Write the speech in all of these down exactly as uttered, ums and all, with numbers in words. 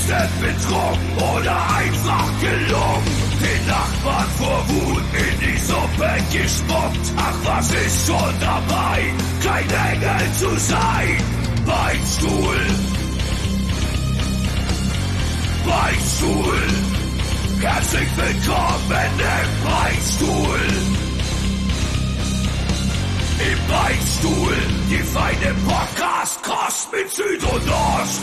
Beste betrunken oder einfach gelungen. Den Nachbarn vor Wut in die Suppe gespuckt. Ach, was ist schon dabei, kein Engel zu sein? Beichtstuhl, Beichtstuhl, herzlich willkommen im Beichtstuhl. Im Beichtstuhl, die feine Podcast-Kost mit Süd und Ost.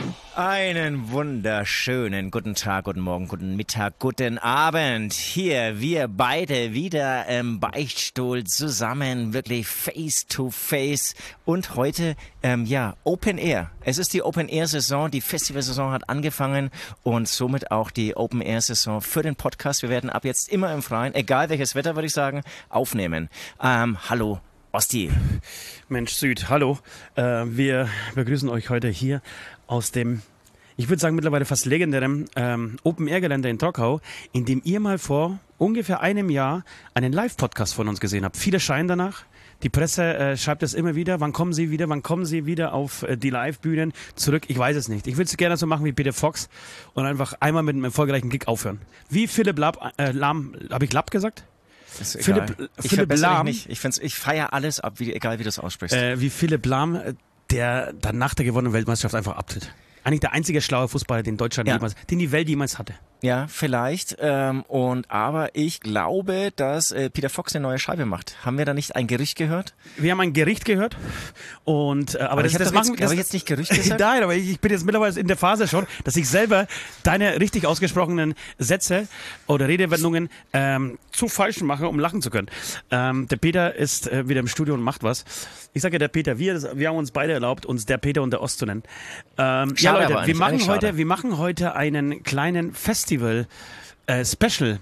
Einen wunderschönen guten Tag, guten Morgen, guten Mittag, guten Abend. Hier wir beide wieder im Beichtstuhl zusammen, wirklich face to face. Und heute, ähm, ja, Open Air. Es ist die Open Air Saison, die Festivalsaison hat angefangen und somit auch die Open Air Saison für den Podcast. Wir werden ab jetzt immer im Freien, egal welches Wetter, würde ich sagen, aufnehmen. Ähm, hallo. Osti. Mensch Süd, hallo. Äh, wir begrüßen euch heute hier aus dem, ich würde sagen mittlerweile fast legendären ähm, Open-Air-Gelände in Trockau, in dem ihr mal vor ungefähr einem Jahr einen Live-Podcast von uns gesehen habt. Viele schreien danach. Die Presse äh, schreibt es immer wieder. Wann kommen Sie wieder? Wann kommen Sie wieder auf äh, die Live-Bühnen zurück? Ich weiß es nicht. Ich würde es gerne so machen wie Peter Fox und einfach einmal mit einem erfolgreichen Gig aufhören. Wie Philipp Lahm, äh, Lahm, habe ich Lapp gesagt? Ist Philipp, egal. Ich Philipp Lahm. Nicht. Ich, ich feiere alles ab, wie, egal wie du es aussprichst. Äh, wie Philipp Lahm, der dann nach der gewonnenen Weltmeisterschaft einfach abtritt. Eigentlich der einzige schlaue Fußballer, den Deutschland ja. jemals, den die Welt jemals hatte. Ja, vielleicht. Ähm, und aber ich glaube, dass äh, Peter Fox eine neue Scheibe macht. Haben wir da nicht ein Gerücht gehört? Wir haben ein Gericht gehört. Und äh, aber, aber das, das, das machen jetzt, das, ich jetzt nicht Gerücht gesagt? Nein, aber ich, ich bin jetzt mittlerweile in der Phase schon, dass ich selber deine richtig ausgesprochenen Sätze oder Redewendungen ähm, zu falsch mache, um lachen zu können. Ähm, der Peter ist äh, wieder im Studio und macht was. Ich sage ja der Peter, wir, wir haben uns beide erlaubt, uns der Peter und der Ost zu nennen. Ähm, ja Leute, wir machen heute, wir machen heute einen kleinen Festival äh, Special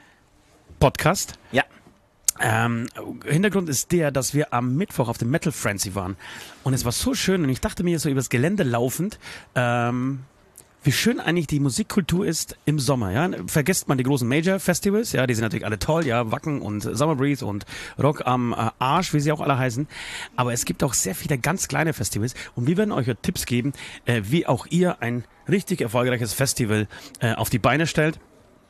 Podcast. Ja. Ähm, Hintergrund ist der, dass wir am Mittwoch auf dem Metal Frenzy waren und es war so schön und ich dachte mir so übers Gelände laufend, ähm, wie schön eigentlich die Musikkultur ist im Sommer, ja. Vergesst man die großen Major-Festivals, ja, die sind natürlich alle toll, ja, Wacken und Summer Breeze und Rock am äh, Arsch, wie sie auch alle heißen. Aber es gibt auch sehr viele ganz kleine Festivals und wir werden euch Tipps geben, äh, wie auch ihr ein richtig erfolgreiches Festival äh, auf die Beine stellt.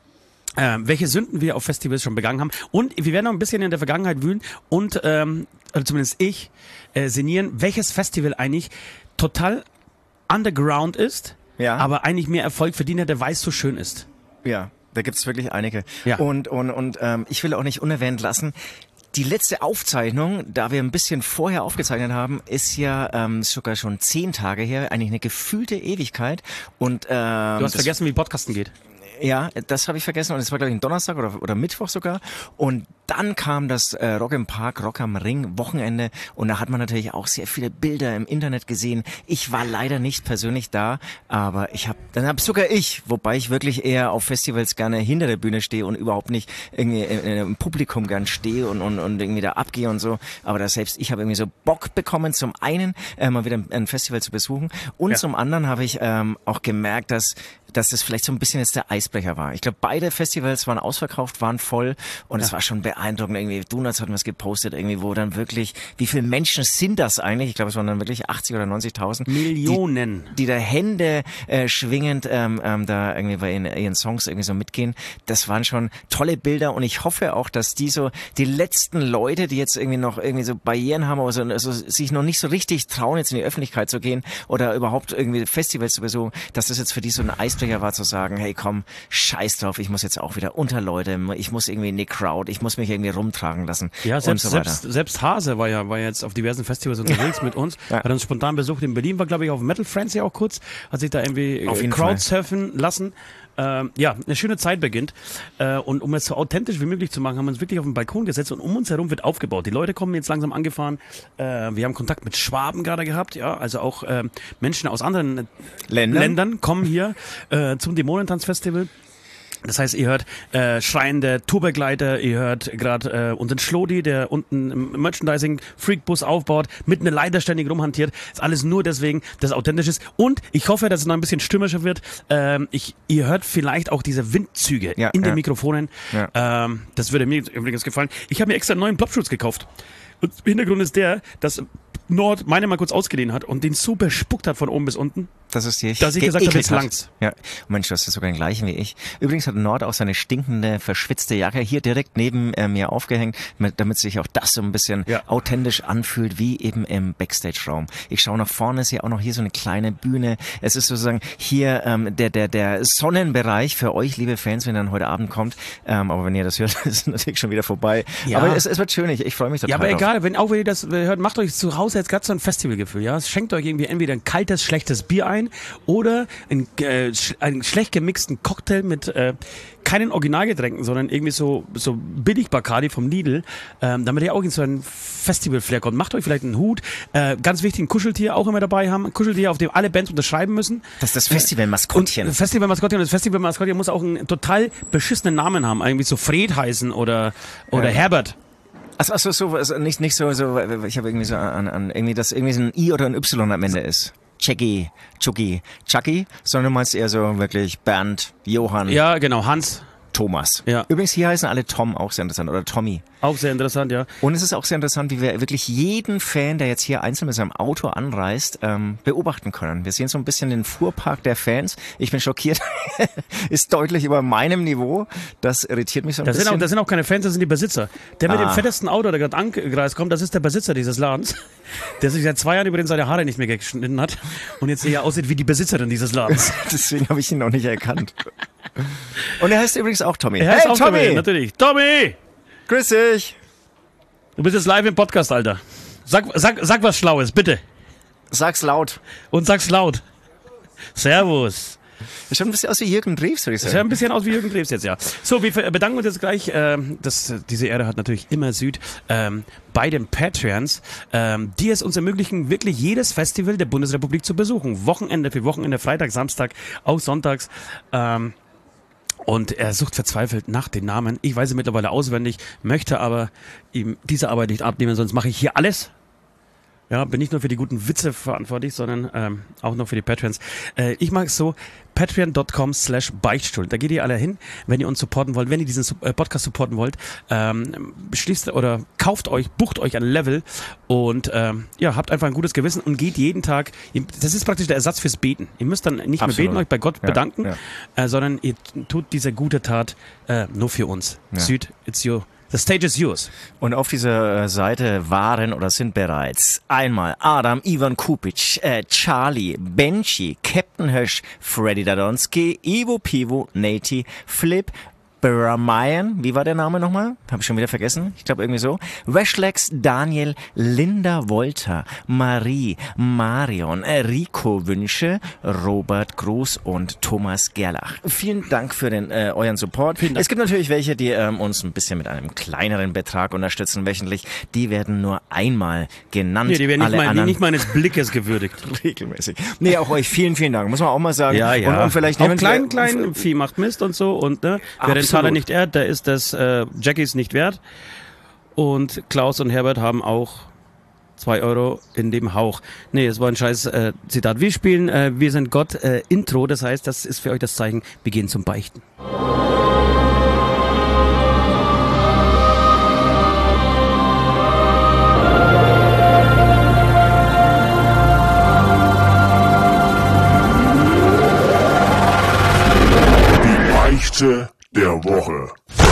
Äh, welche Sünden wir auf Festivals schon begangen haben. Und wir werden auch ein bisschen in der Vergangenheit wühlen und, ähm, oder zumindest ich, äh, sinnieren, welches Festival eigentlich total underground ist, ja, aber eigentlich mehr Erfolg verdient hat, der weiß so schön ist. Ja, da gibt's wirklich einige. Ja. Und, und, und ähm, ich will auch nicht unerwähnt lassen, die letzte Aufzeichnung, da wir ein bisschen vorher aufgezeichnet haben, ist ja ähm, sogar schon zehn Tage her, eigentlich eine gefühlte Ewigkeit. Und ähm, du hast vergessen, wie Podcasten geht. Ja, das habe ich vergessen und es war glaube ich ein Donnerstag oder, oder Mittwoch sogar und dann kam das äh, Rock im Park, Rock am Ring Wochenende und da hat man natürlich auch sehr viele Bilder im Internet gesehen. Ich war leider nicht persönlich da, aber ich habe, dann habe sogar ich, wobei ich wirklich eher auf Festivals gerne hinter der Bühne stehe und überhaupt nicht irgendwie im Publikum gern stehe und, und, und irgendwie da abgehe und so, aber da selbst ich habe irgendwie so Bock bekommen, zum einen äh, mal wieder ein Festival zu besuchen und ja. zum anderen habe ich ähm, auch gemerkt, dass dass das vielleicht so ein bisschen jetzt der Eisbrecher war. Ich glaube, beide Festivals waren ausverkauft, waren voll und es ja. war schon beeindruckend. Irgendwie, Donuts hatten wir es gepostet, irgendwie, wo dann wirklich, wie viele Menschen sind das eigentlich? Ich glaube, es waren dann wirklich achtzig oder neunzigtausend. Millionen. Die, die da Hände äh, schwingend ähm, ähm, da irgendwie bei ihren, ihren Songs irgendwie so mitgehen. Das waren schon tolle Bilder und ich hoffe auch, dass die so, die letzten Leute, die jetzt irgendwie noch irgendwie so Barrieren haben oder so, also sich noch nicht so richtig trauen, jetzt in die Öffentlichkeit zu gehen oder überhaupt irgendwie Festivals zu besuchen, dass das jetzt für die so ein Eisbrecher war zu sagen, hey komm, scheiß drauf, ich muss jetzt auch wieder unter Leute, ich muss irgendwie in die Crowd, ich muss mich irgendwie rumtragen lassen ja, selbst, und so weiter. Selbst, selbst Hase war ja war jetzt auf diversen Festivals unterwegs mit uns, ja. hat uns spontan besucht in Berlin, war glaube ich auf Metal Frenzy auch kurz, hat sich da irgendwie Crowdsurfen lassen. Ähm, ja, eine schöne Zeit beginnt äh, und um es so authentisch wie möglich zu machen, haben wir uns wirklich auf den Balkon gesetzt und um uns herum wird aufgebaut. Die Leute kommen jetzt langsam angefahren. Äh, wir haben Kontakt mit Schwaben gerade gehabt, ja, also auch äh, Menschen aus anderen Ländern, Ländern kommen hier äh, zum Dämonentanz-Festival. Das heißt, ihr hört äh, schreiende Tourbegleiter, ihr hört gerade äh, unseren Schlodi, der unten im Merchandising-Freakbus aufbaut, mit einer Leiter ständig rumhantiert. Ist alles nur deswegen, dass es authentisch ist. Und ich hoffe, dass es noch ein bisschen stürmischer wird. Ähm, ich, ihr hört vielleicht auch diese Windzüge ja, in den ja. Mikrofonen. Ja. Ähm, das würde mir übrigens gefallen. Ich habe mir extra einen neuen Plopschutz gekauft. Und Hintergrund ist der, dass Nord meine mal kurz ausgeliehen hat und den so bespuckt hat von oben bis unten. Dass es dir Dass ich gesagt habe, jetzt hat. langt's. Ja, Mensch, du hast ja sogar den gleichen wie ich. Übrigens hat Nord auch seine stinkende, verschwitzte Jacke hier direkt neben äh, mir aufgehängt, mit, damit sich auch das so ein bisschen Ja. authentisch anfühlt, wie eben im Backstage-Raum. Ich schaue nach vorne, ist ja auch noch hier so eine kleine Bühne. Es ist sozusagen hier ähm, der der der Sonnenbereich für euch, liebe Fans, wenn ihr dann heute Abend kommt. Ähm, aber wenn ihr das hört, ist es natürlich schon wieder vorbei. Ja. Aber es, es wird schön, ich, ich freue mich total Ja, aber drauf. egal, wenn, auch wenn ihr das hört, macht euch zu Hause jetzt gerade so ein Festivalgefühl, ja. Schenkt euch irgendwie entweder ein kaltes, schlechtes Bier ein oder ein, äh, sch einen schlecht gemixten Cocktail mit äh, keinen Originalgetränken, sondern irgendwie so, so billig Bacardi vom Lidl, ähm, damit ihr auch in so ein Festival-Flair kommt. Macht euch vielleicht einen Hut, äh, ganz wichtig, ein Kuscheltier auch immer dabei haben, ein Kuscheltier, auf dem alle Bands unterschreiben müssen. Das ist das Festival-Maskottchen. Und Festival-Maskottchen, und das Festival-Maskottchen muss auch einen total beschissenen Namen haben, irgendwie so Fred heißen oder, oder Ja. Herbert. Achso, achso, so, also nicht, nicht so, so, ich habe irgendwie so an, an, irgendwie, dass irgendwie so ein I oder ein Y am Ende ist. Jackie, Chucky, Chucky, sondern du meinst eher so wirklich Bernd, Johann, Ja, genau, Hans. Thomas. Ja. Übrigens, hier heißen alle Tom, auch sehr interessant, oder Tommy. Auch sehr interessant, ja. Und es ist auch sehr interessant, wie wir wirklich jeden Fan, der jetzt hier einzeln mit seinem Auto anreist, ähm, beobachten können. Wir sehen so ein bisschen den Fuhrpark der Fans. Ich bin schockiert. Ist deutlich über meinem Niveau. Das irritiert mich so ein Das sind, bisschen. auch, das sind auch keine Fans, das sind die Besitzer. Der mit Ah. dem fettesten Auto, der gerade angereist kommt, das ist der Besitzer dieses Ladens, der sich seit zwei Jahren übrigens seine Haare nicht mehr geschnitten hat und jetzt eher aussieht wie die Besitzerin dieses Ladens. Deswegen habe ich ihn noch nicht erkannt. Und er heißt übrigens auch Tommy. Er heißt Hey auch Tommy! natürlich. Tommy! Grüß dich! Du bist jetzt live im Podcast, Alter. Sag, sag, sag was Schlaues, bitte. Sag's laut. Und sag's laut. Servus. Das schaut ein bisschen aus wie Jürgen Drews, würde ich Das sieht sagen. ein bisschen aus wie Jürgen Drews jetzt, ja. So, wir bedanken uns jetzt gleich, ähm, das, diese Ehre hat natürlich immer Süd, ähm, bei den Patreons, ähm, die es uns ermöglichen, wirklich jedes Festival der Bundesrepublik zu besuchen. Wochenende für Wochenende, Freitag, Samstag, auch sonntags. Ähm, und er sucht verzweifelt nach den Namen. Ich weiß sie mittlerweile auswendig, möchte aber ihm diese Arbeit nicht abnehmen, sonst mache ich hier alles. Ja, bin nicht nur für die guten Witze verantwortlich, sondern ähm, auch noch für die Patrons. Äh, ich mag es so, patreon dot com slash beichtstuhl. Da geht ihr alle hin, wenn ihr uns supporten wollt, wenn ihr diesen äh, Podcast supporten wollt. Ähm, schließt oder kauft euch, bucht euch ein Level und ähm, ja, habt einfach ein gutes Gewissen und geht jeden Tag. Das ist praktisch der Ersatz fürs Beten. Ihr müsst dann nicht Absolut. mehr beten, euch bei Gott Ja, bedanken, ja. Äh, sondern ihr tut diese gute Tat äh, nur für uns. Ja. Süd, it's your, the stage is yours. Und auf dieser äh, Seite waren oder sind bereits einmal Adam, Ivan Kupic, äh, Charlie, Benji, Captain Hirsch, Freddy Dadonski, Ivo Pivo, Nati, Flip, Bramayan, wie war der Name nochmal? Habe ich schon wieder vergessen. Ich glaube irgendwie so. Weshlex, Daniel, Linda Wolter, Marie, Marion, Rico Wünsche, Robert Groß und Thomas Gerlach. Vielen Dank für den äh, euren Support. Vielen Dank. Es gibt natürlich welche, die ähm, uns ein bisschen mit einem kleineren Betrag unterstützen wöchentlich. Die werden nur einmal genannt. Nee, die werden nicht, Alle mal, anderen nicht meines Blickes gewürdigt. regelmäßig. Nee, auch euch vielen, vielen Dank. Muss man auch mal sagen. Ja, ja. Und, und vielleicht auch nehmen klein, wir- klein Vieh macht Mist und so. Und ne, wer den Absolut. Taler nicht ehrt, der ist das äh, Jackies nicht wert. Und Klaus und Herbert haben auch zwei Euro in dem Hauch. Nee, es war ein scheiß äh, Zitat. Wir spielen äh, Wir sind Gott äh, Intro. Das heißt, das ist für euch das Zeichen, wir gehen zum Beichten. Die Beichte der Woche.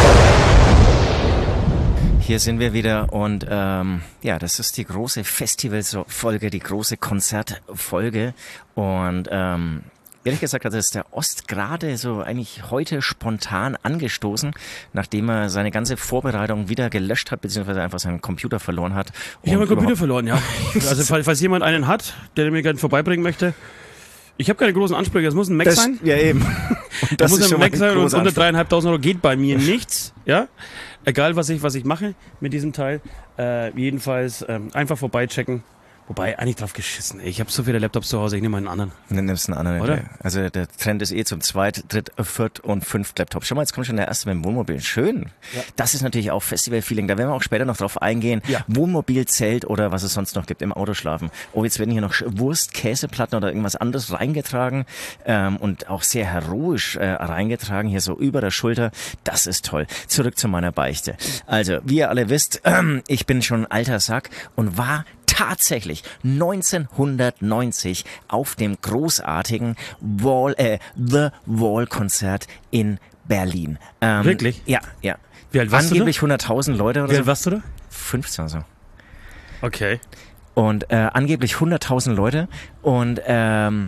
Hier sind wir wieder und ähm, ja, das ist die große Festivalfolge, die große Konzertfolge und ähm, ehrlich gesagt hat es der Ost gerade so eigentlich heute spontan angestoßen, nachdem er seine ganze Vorbereitung wieder gelöscht hat, beziehungsweise einfach seinen Computer verloren hat. Ich habe Und meinen Computer überhaupt- verloren, ja. Also falls, falls jemand einen hat, der mir gerne vorbeibringen möchte. Ich habe keine großen Ansprüche. Es muss ein Mac Das, sein. ja eben. Und Das muss ist ein schon mal Mac sein und großer unter Anspruch. dreieinhalbtausend Euro geht bei mir nichts. Ja, egal was ich was ich mache mit diesem Teil. Äh, jedenfalls ähm, einfach vorbeichecken. Wobei, eigentlich drauf geschissen. Ey. Ich habe so viele Laptops zu Hause, ich nehme einen anderen. Dann nimmst du einen anderen. Oder? Ja. Also der Trend ist eh zum Zweit-, Dritt-, Viert- und Fünft Laptop. Schau mal, jetzt kommt schon der erste mit dem Wohnmobil. Schön. Ja. Das ist natürlich auch Festival-Feeling. Da werden wir auch später noch drauf eingehen. Ja. Wohnmobil, Zelt oder was es sonst noch gibt im Autoschlafen. Oh, jetzt werden hier noch Wurst, Käseplatten oder irgendwas anderes reingetragen ähm, und auch sehr heroisch äh, reingetragen, hier so über der Schulter. Das ist toll. Zurück zu meiner Beichte. Also, wie ihr alle wisst, ähm, ich bin schon ein alter Sack und war tatsächlich neunzehnhundertneunzig auf dem großartigen Wall, äh, The Wall Konzert in Berlin. Ähm, Wirklich? Ja, ja. Wie alt warst Angeblich du hunderttausend Leute oder da? Wie so. alt warst du da? fünfzehn so. Okay. Und äh, angeblich hunderttausend Leute und ähm,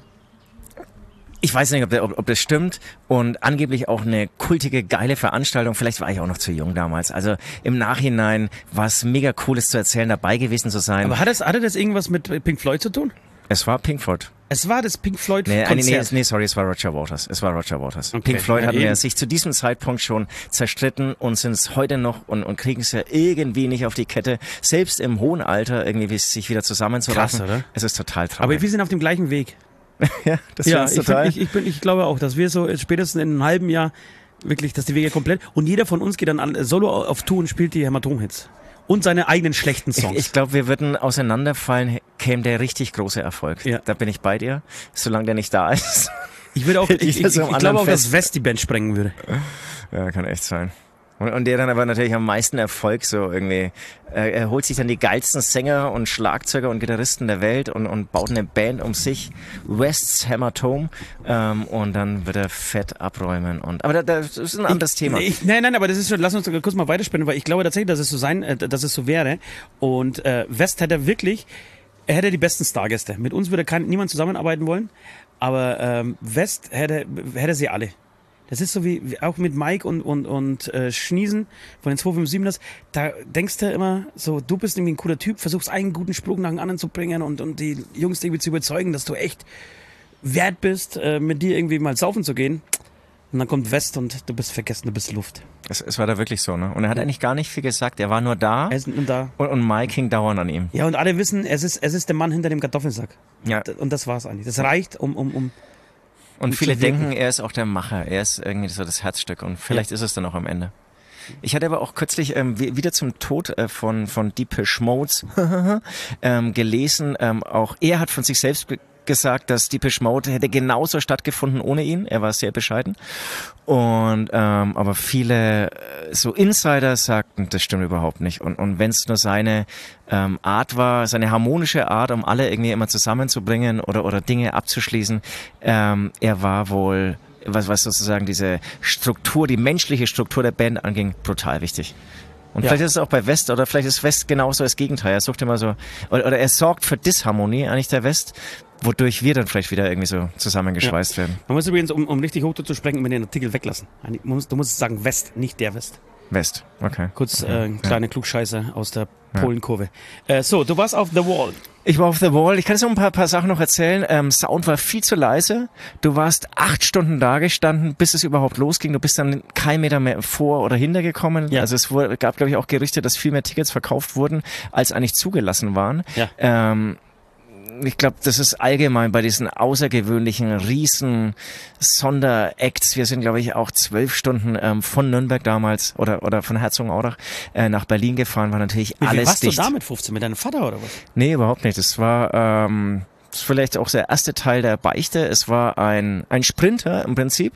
ich weiß nicht, ob, der, ob, ob das stimmt und angeblich auch eine kultige, geile Veranstaltung. Vielleicht war ich auch noch zu jung damals. Also im Nachhinein war es mega cool, es zu erzählen, dabei gewesen zu sein. Aber hat das, hatte das irgendwas mit Pink Floyd zu tun? Es war Pink Floyd. Es war das Pink Floyd Nee, nee, nee, Konzert. nee, sorry, es war Roger Waters. Es war Roger Waters. Okay. Pink Floyd Ja, hatten eben. ja sich zu diesem Zeitpunkt schon zerstritten und sind es heute noch und, und kriegen es ja irgendwie nicht auf die Kette, selbst im hohen Alter irgendwie sich wieder zusammenzuraffen. Krass, oder? Es ist total traurig. Aber wir sind auf dem gleichen Weg. ja, das Ja, ist ich, total. find, ich, ich, bin, ich glaube auch, dass wir so spätestens in einem halben Jahr wirklich, dass die Wege komplett und jeder von uns geht dann an, solo auf Tour und spielt die Hämatom-Hits. Und seine eigenen schlechten Songs. Ich, ich glaube, wir würden auseinanderfallen, käme der richtig große Erfolg. Ja. Da bin ich bei dir, solange der nicht da ist. Ich würde auch, ich, ich, ich, so am ich anderen glaube auch, Fest. dass West die Band sprengen würde. Ja, kann echt sein. Und, und der dann aber natürlich am meisten Erfolg so irgendwie. Äh, er holt sich dann die geilsten Sänger und Schlagzeuger und Gitarristen der Welt und, und baut eine Band um sich. West's Hämatom. Ähm, und dann wird er fett abräumen. Und, aber da, das ist ein anderes ich, Thema. Ich, nein, nein, aber das ist schon, lass uns kurz mal weiterspinnen, weil ich glaube tatsächlich, dass es so sein, äh, dass es so wäre. Und äh, West hätte wirklich, er hätte die besten Stargäste. Mit uns würde kein, niemand zusammenarbeiten wollen, aber ähm, West hätte, hätte sie alle. Das ist so wie, wie auch mit Mike und, und, und äh, Schniesen von den zwei fünf sieben ers. Da denkst du immer so, du bist irgendwie ein cooler Typ, versuchst einen guten Spruch nach dem anderen zu bringen und, und die Jungs irgendwie zu überzeugen, dass du echt wert bist, äh, mit dir irgendwie mal saufen zu gehen. Und dann kommt West und du bist vergessen, du bist Luft. Es, es war da wirklich so, ne? Und er hat eigentlich gar nicht viel gesagt. Er war nur da. Er ist und da. Und, und Mike hing dauernd an ihm. Ja, und alle wissen, es ist, es ist der Mann hinter dem Kartoffelsack. Ja. Und das war's eigentlich. Das reicht, um, um, um. Und um viele zu wirken. denken, er ist auch der Macher. Er ist irgendwie so das Herzstück. Und vielleicht Ja. ist es dann auch am Ende. Ich hatte aber auch kürzlich ähm, wie- wieder zum Tod äh, von von Depeche Mode ähm, gelesen. Ähm, auch er hat von sich selbst ge- gesagt, dass Depeche Mode hätte genauso stattgefunden ohne ihn. Er war sehr bescheiden. Und ähm, aber viele äh, so Insider sagten, das stimmt überhaupt nicht. Und und wenn es nur seine ähm, Art war, seine harmonische Art, um alle irgendwie immer zusammenzubringen oder oder Dinge abzuschließen, ähm, er war wohl was was sozusagen diese Struktur, die menschliche Struktur der Band anging, brutal wichtig. Und Ja. vielleicht ist es auch bei West, oder vielleicht ist West genauso das Gegenteil. Er sucht immer so, oder, oder er sorgt für Disharmonie, eigentlich der West, wodurch wir dann vielleicht wieder irgendwie so zusammengeschweißt werden. Man muss übrigens, um, um richtig hoch zu sprechen, mit den Artikel weglassen. Eigentlich- man muss- Du musst sagen West, nicht der West. West, okay. Kurz okay. äh, ein kleiner Klugscheißer aus der Polenkurve. Äh, so, du warst auf The Wall. Ich war auf The Wall. Ich kann jetzt noch ein paar, paar Sachen noch erzählen. Ähm, Sound war viel zu leise. Du warst acht Stunden da gestanden, bis es überhaupt losging. Du bist dann kein Meter mehr vor oder hinter gekommen. Ja. Also es wurde, gab, glaube ich, auch Gerüchte, dass viel mehr Tickets verkauft wurden, als eigentlich zugelassen waren. Ja. Ähm, ich glaube, das ist allgemein bei diesen außergewöhnlichen riesen Sonderacts. Wir sind, glaube ich, auch zwölf Stunden ähm, von Nürnberg damals oder oder von Herzogenaurach äh, nach Berlin gefahren. War natürlich Wie viel alles warst dicht. du da mit fünfzehn? Mit deinem Vater oder was? Nee, überhaupt nicht. Das war ähm, das ist vielleicht auch der erste Teil der Beichte. Es war ein ein Sprinter im Prinzip.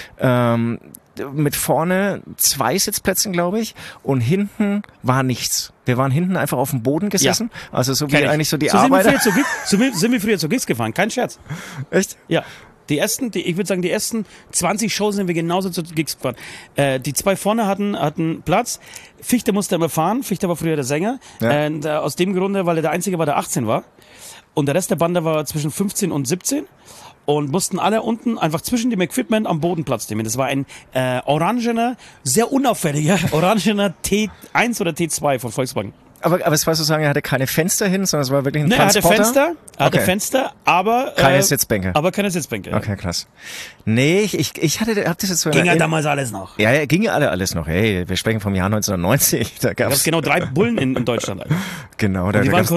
Ähm, mit vorne zwei Sitzplätzen, glaube ich, und hinten war nichts. Wir waren hinten einfach auf dem Boden gesessen, also so wie Kenn ich. eigentlich so die so sind wir, Arbeiter. früher zu Gigs, so wie- sind wir früher zu Gigs gefahren, kein Scherz. Echt? Ja. Die ersten, die, ich würde sagen, die ersten zwanzig Shows sind wir genauso zu Gigs gefahren. Äh, die zwei vorne hatten, hatten Platz. Fichte musste immer fahren. Fichte war früher der Sänger. Ja. Äh, und, äh, aus dem Grunde, weil er der Einzige war, der achtzehn war. Und der Rest der Bande war zwischen fünfzehn und siebzehn. Und mussten alle unten einfach zwischen dem Equipment am Boden Platz nehmen. Das war ein äh, orangener, sehr unauffälliger, orangener T eins oder T zwei von Volkswagen. Aber, aber es war sozusagen, er hatte keine Fenster hin, sondern es war wirklich ein Ne, er hatte Transporter. Fenster, er hatte Okay. Fenster, aber Keine äh, Sitzbänke. Aber keine Sitzbänke. Okay, krass. Nee, ich, ich, ich hatte, hab das jetzt so in Ging ja Erinnerung- damals alles noch. Ja, ja, ging ja alle alles noch. Hey, wir sprechen vom Jahr neunzehnhundertneunzig. Da Da gab gab's es genau drei Bullen in, in Deutschland. Alter. genau, da, Die da waren gab's, korrupt.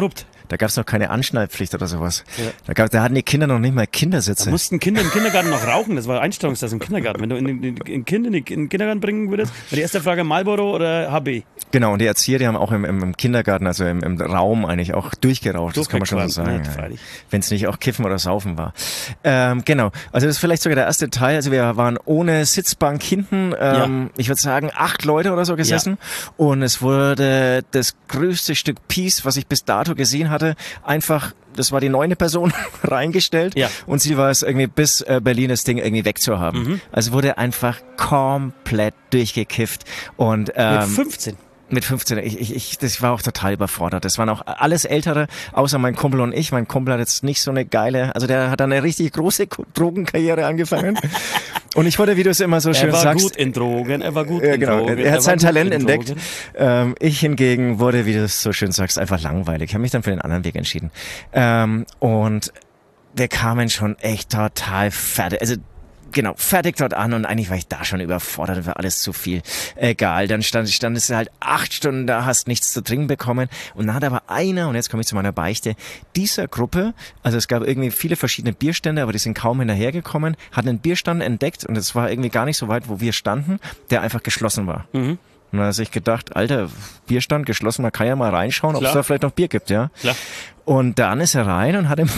Da gab es noch keine Anschnallpflicht oder sowas. Ja. Da, gab, da hatten die Kinder noch nicht mal Kindersitze. Da mussten Kinder im Kindergarten noch rauchen. Das war Einstellungstest im Kindergarten. Wenn du in, in, in Kind in den Kindergarten bringen würdest, war die erste Frage Marlboro oder H B. Genau, und die Erzieher, die haben auch im, im Kindergarten, also im, im Raum eigentlich auch durchgeraucht. Das kann man schon so sagen. Ja. Wenn es nicht auch Kiffen oder Saufen war. Ähm, genau, also das ist vielleicht sogar der erste Teil. Also wir waren ohne Sitzbank hinten, ähm, ja. ich würde sagen acht Leute oder so gesessen. Ja. Und es wurde das größte Stück Peace, was ich bis dato gesehen hatte, einfach, das war die neunte Person, reingestellt. Ja. Und sie war es irgendwie bis äh, Berlin das Ding irgendwie wegzuhaben. Mhm. Also wurde einfach komplett durchgekifft. Und, ähm, mit fünfzehn? Mit fünfzehn, ich, ich, ich, das war auch total überfordert. Das waren auch alles Ältere, außer mein Kumpel und ich. Mein Kumpel hat jetzt nicht so eine geile, also der hat eine richtig große Drogenkarriere angefangen. Und ich wollte, wie du es immer so schön sagst. Er war gut in Drogen, er war gut ja, in genau, Drogen. Er hat er sein Talent entdeckt. Ähm, ich hingegen wurde, wie du es so schön sagst, einfach langweilig. Ich habe mich dann für den anderen Weg entschieden. Ähm, und wir kamen schon echt total fertig. Also Genau, fertig dort an und eigentlich war ich da schon überfordert, war alles zu viel. Egal, dann stand, standest du halt acht Stunden da, hast nichts zu trinken bekommen und dann hat aber einer, und jetzt komme ich zu meiner Beichte, dieser Gruppe, also es gab irgendwie viele verschiedene Bierstände, aber die sind kaum hinterhergekommen, hat einen Bierstand entdeckt und es war irgendwie gar nicht so weit, wo wir standen, der einfach geschlossen war. Mhm. Und dann hat sich gedacht, Alter, Bierstand geschlossen, man kann ja mal reinschauen, ob es da vielleicht noch Bier gibt, ja. Klar. Und dann ist er rein und hat im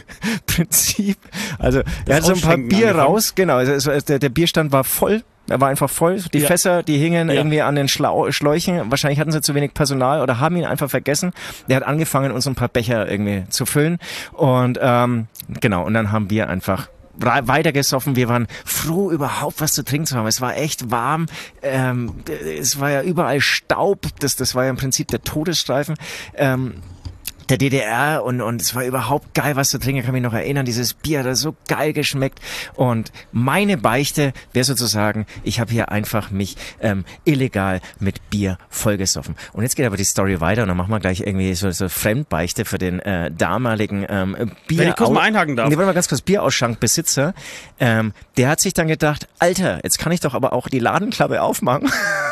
Prinzip, also das er hat so ein paar Bier angefangen. raus, genau, also der, der Bierstand war voll, er war einfach voll, die ja. Fässer, die hingen ja. irgendwie an den Schlau- Schläuchen, wahrscheinlich hatten sie zu wenig Personal oder haben ihn einfach vergessen. Der hat angefangen, uns ein paar Becher irgendwie zu füllen und ähm, genau, und dann haben wir einfach weitergesoffen. Wir waren froh, überhaupt was zu trinken zu haben. Es war echt warm. Ähm, es war ja überall Staub. Das, das war ja im Prinzip der Todesstreifen. Ähm, der D D R und und es war überhaupt geil, was zu trinken. Ich kann mich noch erinnern, dieses Bier hat so geil geschmeckt. Und meine Beichte wäre sozusagen, ich habe hier einfach mich ähm, illegal mit Bier vollgesoffen. Und jetzt geht aber die Story weiter und dann machen wir gleich irgendwie so, so Fremdbeichte für den äh, damaligen ähm, Bier. Wenn ich kurz mal einhaken darf. Nee, warte mal ganz kurz, Bierausschrankbesitzer. Ähm, der hat sich dann gedacht, Alter, jetzt kann ich doch aber auch die Ladenklappe aufmachen.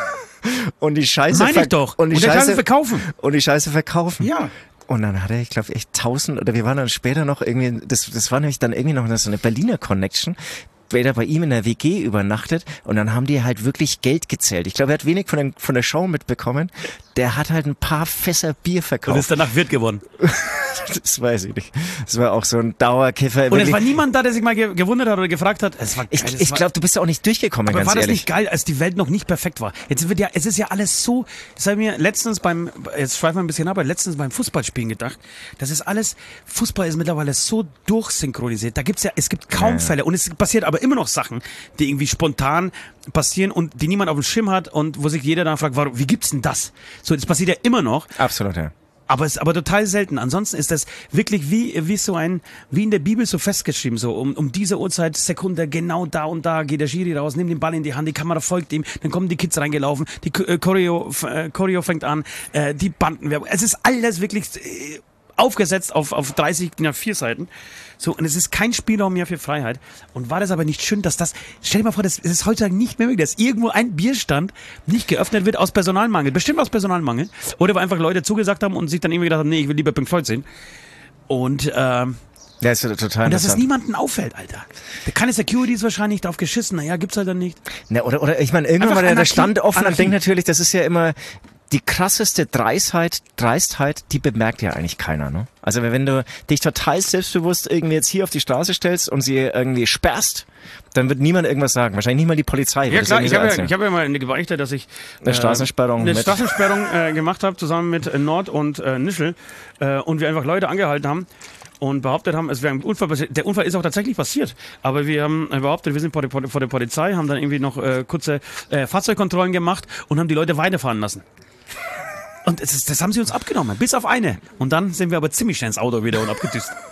Und die Scheiße Meine ich doch. Und die und Scheiße verkaufen. Und die Scheiße verkaufen. Ja. Und dann hat er, ich glaube, echt tausend, oder wir waren dann später noch irgendwie, das, das war nämlich dann irgendwie noch so eine Berliner Connection, später bei ihm in der W G übernachtet und dann haben die halt wirklich Geld gezählt. Ich glaube, er hat wenig von, den, von der Show mitbekommen. Der hat halt ein paar Fässer Bier verkauft. Und ist danach Wirt geworden. Das weiß ich nicht. Das war auch so ein Dauerkiffer. Und es war niemand da, der sich mal ge- gewundert hat oder gefragt hat. Es war geil, ich ich glaube, du bist ja auch nicht durchgekommen, aber ganz war das ehrlich. nicht geil, als die Welt noch nicht perfekt war? Jetzt wird ja, es ist ja alles so, das habe ich mir letztens beim, jetzt schweifen wir ein bisschen ab, aber letztens beim Fußballspielen gedacht, das ist alles, Fußball ist mittlerweile so durchsynchronisiert. Da gibt's ja, es gibt kaum ja, ja. Fälle und es passiert aber immer noch Sachen, die irgendwie spontan passieren und die niemand auf dem Schirm hat und wo sich jeder dann fragt, warum, wie gibt's denn das? So, das passiert ja immer noch. Absolut, ja. Aber es ist aber total selten. Ansonsten ist das wirklich wie, wie so ein, wie in der Bibel so festgeschrieben, so um, um diese Uhrzeit, Sekunde, genau da und da geht der Schiri raus, nimmt den Ball in die Hand, die Kamera folgt ihm, dann kommen die Kids reingelaufen, die äh, Choreo, äh, Choreo fängt an, äh, die Bandenwerbung. Es ist alles wirklich äh, aufgesetzt auf, auf dreißig, ja, vier Seiten. So, und es ist kein Spielraum mehr für Freiheit. Und war das aber nicht schön, dass das, stell dir mal vor, das, es ist heutzutage nicht mehr möglich, dass irgendwo ein Bierstand nicht geöffnet wird aus Personalmangel. Bestimmt aus Personalmangel. Oder weil einfach Leute zugesagt haben und sich dann irgendwie gedacht haben, nee, ich will lieber Pink Floyd sehen. Und, ähm, ja, ist ja total und dass es niemanden auffällt, Alter. Keine Securities wahrscheinlich drauf geschissen, naja, gibt's halt dann nicht. Na, oder, oder, ich meine, irgendwann war der Stand offen und denkt natürlich, das ist ja immer, die krasseste Dreistheit, Dreistheit, die bemerkt ja eigentlich keiner, ne? Also wenn du dich total selbstbewusst irgendwie jetzt hier auf die Straße stellst und sie irgendwie sperrst, dann wird niemand irgendwas sagen. Wahrscheinlich nicht mal die Polizei. Ja klar, ich habe ja, ich hab ja mal eine gebeichtet, dass ich eine äh, Straßensperrung, eine Straßensperrung äh, gemacht habe, zusammen mit äh, Nord und äh, Nischel äh, und wir einfach Leute angehalten haben und behauptet haben, es wäre ein Unfall passiert. Der Unfall ist auch tatsächlich passiert, aber wir haben behauptet, wir sind vor der, vor der Polizei, haben dann irgendwie noch äh, kurze äh, Fahrzeugkontrollen gemacht und haben die Leute weiterfahren lassen. Und das, das haben sie uns abgenommen, bis auf eine. Und dann sind wir aber ziemlich schnell ins Auto wieder und abgedüst.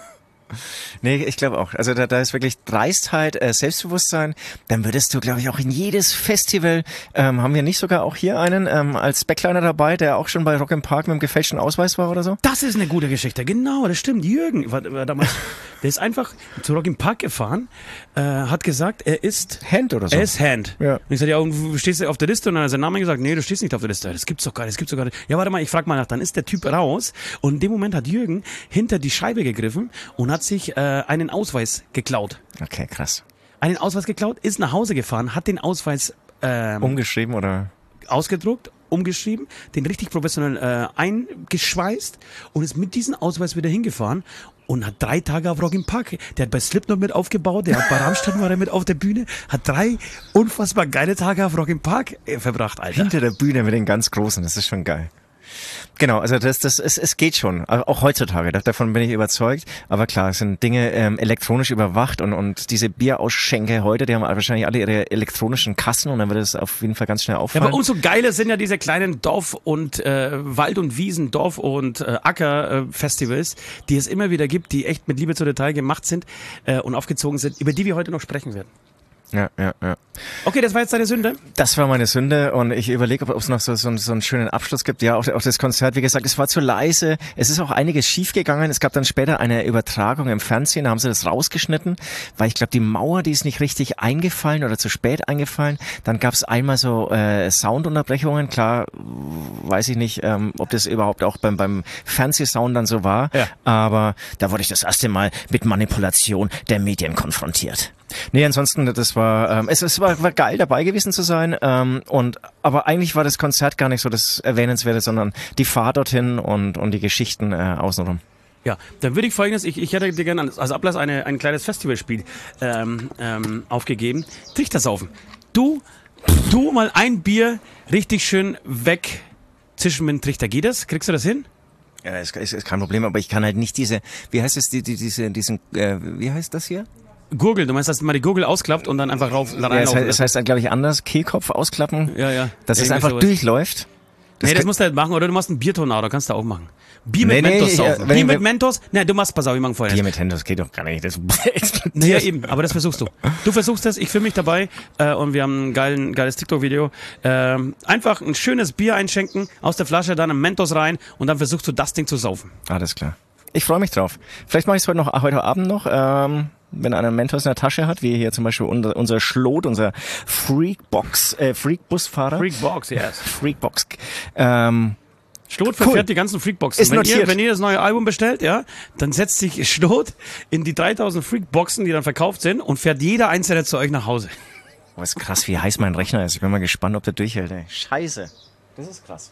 Nee, ich glaube auch. Also da, da ist wirklich Dreistheit, äh, Selbstbewusstsein. Dann würdest du, glaube ich, auch in jedes Festival, ähm, haben wir nicht sogar auch hier einen ähm, als Backliner dabei, der auch schon bei Rock im Park mit dem gefälschten Ausweis war oder so? Das ist eine gute Geschichte, genau, das stimmt. Jürgen war, war damals, der ist einfach zu Rock im Park gefahren, äh, hat gesagt, er ist Hand oder so. Er ist Hand. Ja. Und ich sagte, ja, und stehst du auf der Liste? Und dann hat er seinen Namen gesagt, nee, du stehst nicht auf der Liste. Das gibt's doch gar nicht, das gibt's doch gar nicht. Ja, warte mal, ich frag mal nach. Dann ist der Typ raus und in dem Moment hat Jürgen hinter die Scheibe gegriffen und hat sich äh, einen Ausweis geklaut. Okay, krass. Einen Ausweis geklaut, ist nach Hause gefahren, hat den Ausweis ähm, Umgeschrieben oder? ausgedruckt, umgeschrieben, den richtig professionell äh, eingeschweißt und ist mit diesem Ausweis wieder hingefahren und hat drei Tage auf Rock im Park. Der hat bei Slipknot mit aufgebaut, der hat bei Rammstein war er mit auf der Bühne, hat drei unfassbar geile Tage auf Rock im Park äh, verbracht, Alter. Hinter der Bühne mit den ganz Großen, das ist schon geil. Genau, also das, das, es, es geht schon, auch heutzutage, davon bin ich überzeugt. Aber klar, es sind Dinge ähm, elektronisch überwacht und, und diese Bierausschenke heute, die haben wahrscheinlich alle ihre elektronischen Kassen und dann wird es auf jeden Fall ganz schnell auffallen. Ja, aber umso geiler sind ja diese kleinen Dorf- und äh, Wald- und Wiesen-, Dorf- und äh, Acker-Festivals, die es immer wieder gibt, die echt mit Liebe zu Detail gemacht sind äh, und aufgezogen sind, über die wir heute noch sprechen werden. Ja, ja, ja. Okay, das war jetzt deine Sünde? Das war meine Sünde und ich überlege, ob es noch so, so, so einen schönen Abschluss gibt. Ja, auch, auch das Konzert, wie gesagt, es war zu leise. Es ist auch einiges schiefgegangen. Es gab dann später eine Übertragung im Fernsehen, da haben sie das rausgeschnitten, weil ich glaube, die Mauer, die ist nicht richtig eingefallen oder zu spät eingefallen. Dann gab es einmal so äh, Soundunterbrechungen. Klar, weiß ich nicht, ähm, ob das überhaupt auch beim, beim Fernsehsound dann so war. Ja. Aber da wurde ich das erste Mal mit Manipulation der Medien konfrontiert. Nee, ansonsten, das war, ähm, es, es war, war geil dabei gewesen zu sein, ähm, und, aber eigentlich war das Konzert gar nicht so das Erwähnenswerte, sondern die Fahrt dorthin und, und die Geschichten äh, außenrum. Ja, dann würde ich folgendes, ich, ich hätte dir gerne als Ablass eine, ein kleines Festivalspiel ähm, ähm, aufgegeben. Trichtersaufen. Du, du mal ein Bier richtig schön weg zwischen mit dem Trichter. Geht das? Kriegst du das hin? Ja, ist, ist, ist kein Problem, aber ich kann halt nicht diese, wie heißt es, die, die, diese, diesen, äh, wie heißt das hier? Gurgel, du meinst, dass man die Gurgel ausklappt und dann einfach rauf, Ja, es heißt, es heißt dann, glaube ich, anders, Kehlkopf ausklappen, ja, ja. dass es Irgendwie einfach sowas. durchläuft. Das Nee, das kann- musst du halt machen, oder du machst einen Biertornado, kannst du auch machen. Bier mit Nee, nee, Mentos ich, äh, saufen. wenn Bier ich- mit Mentos? Nee, du machst, pass auf, ich mach vorher. Bier mit Händen, das geht doch gar nicht. Das Ja, eben, aber das versuchst du. Du versuchst das, ich filme mich dabei äh, und wir haben ein geilen, geiles TikTok-Video. Ähm, einfach ein schönes Bier einschenken, aus der Flasche, dann ein Mentos rein und dann versuchst du das Ding zu saufen. Alles klar. Ich freue mich drauf. Vielleicht mache ich es heute noch, heute Abend noch, ähm, wenn einer einen Mentos in der Tasche hat, wie hier zum Beispiel unser, unser Schlot, unser Freakbox, äh, Freakbusfahrer. Freakbox, yes. Freakbox. Ähm, Schlot verfährt die ganzen Freakboxen. Ist wenn, notiert. ihr, wenn ihr das neue Album bestellt, ja, dann setzt sich Schlot in die dreitausend Freakboxen, die dann verkauft sind und fährt jeder einzelne zu euch nach Hause. oh, ist krass, wie heiß mein Rechner ist. Ich bin mal gespannt, ob der durchhält, ey. Scheiße. Das ist krass.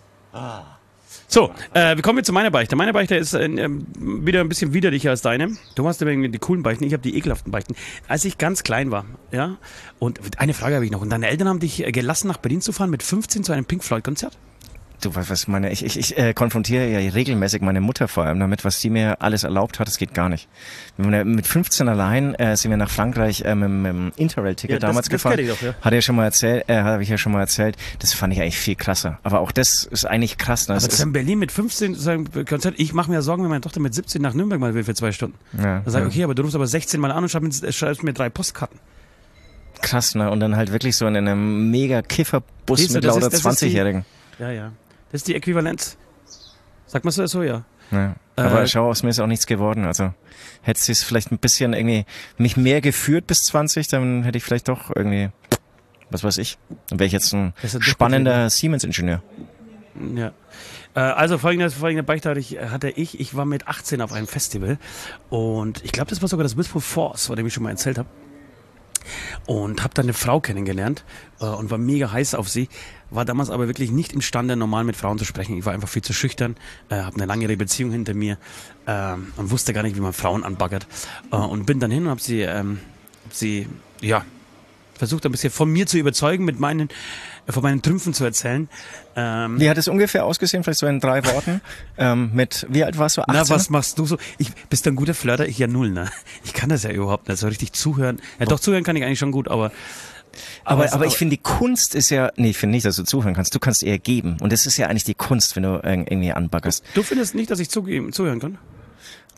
So, äh, wir kommen jetzt zu meiner Beichte. Meine Beichte ist äh, ähm, wieder ein bisschen widerlicher als deine. Du hast aber irgendwie die coolen Beichten, ich habe die ekelhaften Beichten. Als ich ganz klein war, ja, und eine Frage habe ich noch. Und deine Eltern haben dich äh, gelassen, nach Berlin zu fahren mit fünfzehn zu einem Pink Floyd-Konzert? Du, was, was meine, ich, ich, ich äh, konfrontiere ja regelmäßig meine Mutter vor allem damit, was die mir alles erlaubt hat, das geht gar nicht. Wir waren mit fünfzehn allein äh, sind wir nach Frankreich äh, mit, mit dem Interrail-Ticket Ja, das- damals das gefahren. kenn ich doch, ja. Hat er schon mal erzählt, äh, habe ich ja schon mal erzählt. Das fand ich eigentlich viel krasser. Aber auch das ist eigentlich krass. Ne? Das Aber ist, zu einem Berlin mit fünfzehn zu einem Konzert, ich mache mir ja Sorgen, wenn meine Tochter mit siebzehn nach Nürnberg mal will für zwei Stunden. ja, Da sage ja. ich, okay, aber du rufst aber sechzehn Mal an und schreibst mir, schreibst mir drei Postkarten. krass, ne? Und dann halt wirklich so in einem mega Kifferbus Siehst du, mit das lauter ist- das ist die- zwanzigjährigen. Ja, ja. Das ist die Äquivalenz. Sagt man so, so ja. Ja. Aber Äh, schau, aus mir ist auch nichts geworden. Also hätte sie es vielleicht ein bisschen irgendwie mich mehr geführt bis zwanzig, dann hätte ich vielleicht doch irgendwie, was weiß ich, dann wäre ich jetzt ein Das ist spannender Siemens-Ingenieur. Ja. Äh, Also folgende, folgende Beichte hatte ich, hatte ich. Ich war mit achtzehn auf einem Festival und ich glaube, das war sogar das Wistful Force, von dem ich schon mal erzählt habe. Und habe dann eine Frau kennengelernt äh, und war mega heiß auf sie. War damals aber wirklich nicht imstande, normal mit Frauen zu sprechen. Ich war einfach viel zu schüchtern, äh, habe eine langjährige Beziehung hinter mir äh, und wusste gar nicht, wie man Frauen anbaggert. Äh, und bin dann hin und habe sie, ähm, hab sie, ja, versucht ein bisschen von mir zu überzeugen, mit meinen, äh, von meinen Trümpfen zu erzählen. Ähm, Wie hat es ungefähr ausgesehen, vielleicht so in drei Worten? ähm, mit, wie alt warst du? achtzehn? Na, was machst du so? Ich, bist du ein guter Flirter? Ich ja null, ne? Ich kann das ja überhaupt nicht so richtig zuhören. Ja, doch, zuhören kann ich eigentlich schon gut, aber... Aber, aber ich finde, die Kunst ist ja, nee, ich finde nicht, dass du zuhören kannst. Du kannst eher geben. Und das ist ja eigentlich die Kunst, wenn du äh, irgendwie anbaggerst. Du findest nicht, dass ich zugeben, zuhören kann?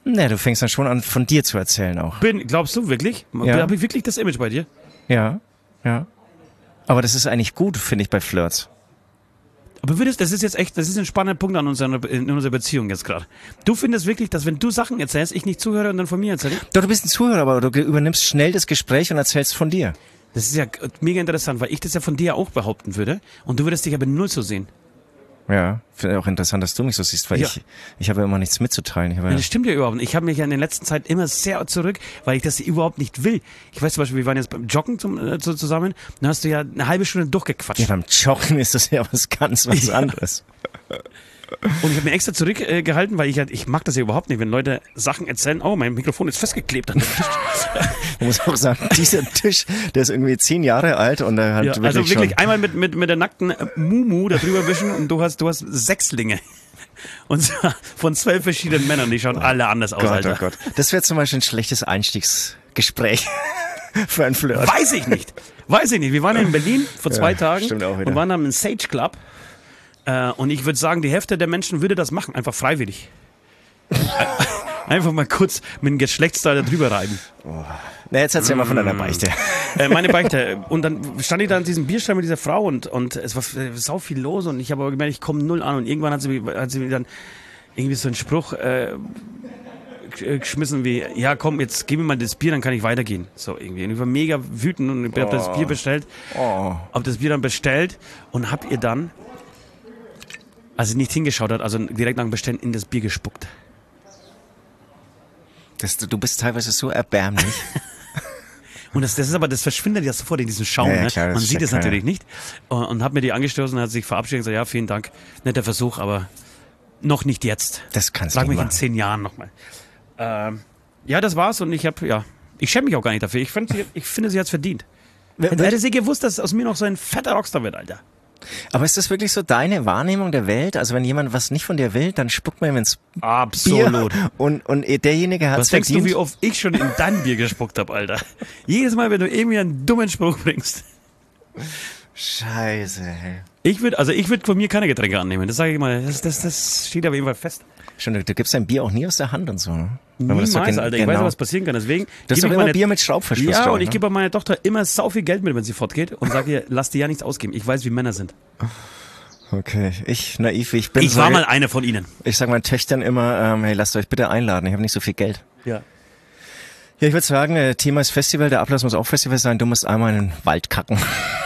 Ne, du fängst dann schon an, von dir zu erzählen auch. Bin, glaubst du wirklich? Ja. Habe ich wirklich das Image bei dir? Ja, ja. Aber das ist eigentlich gut, finde ich, bei Flirts. Aber würdest, das ist jetzt echt, das ist ein spannender Punkt an unserer, in unserer Beziehung jetzt gerade. Du findest wirklich, dass wenn du Sachen erzählst, ich nicht zuhöre und dann von mir erzähle? Doch, du bist ein Zuhörer, aber du übernimmst schnell das Gespräch und erzählst von dir. Das ist ja mega interessant, weil ich das ja von dir auch behaupten würde und du würdest dich aber null so sehen. Ja, finde auch interessant, dass du mich so siehst, weil Ja. ich, ich habe ja immer nichts mitzuteilen. Ich habe Ja, ja, das stimmt ja überhaupt nicht. Ich habe mich ja in der letzten Zeit immer sehr zurück, weil ich das überhaupt nicht will. Ich weiß zum Beispiel, wir waren jetzt beim Joggen zum, äh, so zusammen, dann hast du ja eine halbe Stunde durchgequatscht. ja, beim Joggen ist das ja was ganz was Ja. anderes. Und ich habe mir extra zurückgehalten, äh, gehalten, weil ich halt, ich mag das ja überhaupt nicht, wenn Leute Sachen erzählen, oh, mein Mikrofon ist festgeklebt an dem Tisch. Man muss auch sagen, dieser Tisch, der ist irgendwie zehn Jahre alt und er hat Ja, wirklich, also wirklich schon, einmal mit, mit, mit der nackten äh, Mumu da drüber wischen und du hast, du hast Sechslinge. Und zwar von zwölf verschiedenen Männern, die schauen alle anders aus, Gott, Alter. oh Gott. Das wäre zum Beispiel ein schlechtes Einstiegsgespräch für ein Flirt. Weiß ich nicht. Weiß ich nicht. Wir waren in Berlin vor zwei Ja, Tagen stimmt auch wieder. und waren am Sage Club. Äh, und ich würde sagen, die Hälfte der Menschen würde das machen, einfach freiwillig. Einfach mal kurz mit dem Geschlechtsteil da drüber reiben. Na, jetzt erzähl mal von deiner Beichte. Äh, meine Beichte. Und dann stand ich da an diesem Bierstand mit dieser Frau und, und es war äh, sau viel los und ich habe aber gemerkt, ich komme null an und irgendwann hat sie, mir- hat sie mir dann irgendwie so einen Spruch äh, g- geschmissen wie, ja komm, jetzt gib mir mal das Bier, dann kann ich weitergehen. So irgendwie. Und ich war mega wütend und ich habe das Bier bestellt, Oh. habe das Bier dann bestellt und hab ihr dann, als sie nicht hingeschaut hat, also direkt nach dem Bestellen in das Bier gespuckt. Das, du bist teilweise so erbärmlich. Und das, das ist aber, das verschwindet ja sofort in diesem Schaum. Ja, ja, ne? klar, das Man sieht checkt es keiner. natürlich nicht. Und, und hat mir die angestoßen, hat sich verabschiedet und gesagt, ja, vielen Dank. Netter Versuch, aber noch nicht jetzt. Das kannst du Sag nicht mich in machen. zehn Jahren nochmal. Ähm, ja, das war's und ich habe, ja, ich schäme mich auch gar nicht dafür. Ich, find, sie- ich finde, sie hat's verdient. Hätte, hätte sie gewusst, dass aus mir noch so ein fetter Rockstar wird, Alter. Aber ist das wirklich so deine Wahrnehmung der Welt? Also wenn jemand was nicht von dir will, dann spuckt man ihm ins Bier Absolut. und, und derjenige hat es Was denkst verdient. du, wie oft ich schon in dein Bier gespuckt habe, Alter? Jedes Mal, wenn du irgendwie einen dummen Spruch bringst. Scheiße, hey. Ich würde, also ich würde von mir keine Getränke annehmen. Das sage ich mal. Das, das, das steht auf jeden Fall fest. Schon, du, du gibst dein Bier auch nie aus der Hand und so. Ne? Wenn man das so Niemals, gen- Alter. Ich genau. weiß, was passieren kann. Deswegen Das ist gebe doch ich immer meine, Bier mit Schraubverschluss. ja, glaub und ich, ich ne? gebe meiner Tochter immer sau viel Geld mit, wenn sie fortgeht und sage ihr, lass dir ja nichts ausgeben. Ich weiß, wie Männer sind. Okay, ich, naiv wie ich bin. Ich war sage- mal eine von ihnen. Ich sage meinen Töchtern immer, ähm, hey, lasst euch bitte einladen, ich habe nicht so viel Geld. Ja. Ja, ich würde sagen, äh, Thema ist Festival, der Ablass muss auch Festival sein, du musst einmal in den Wald kacken.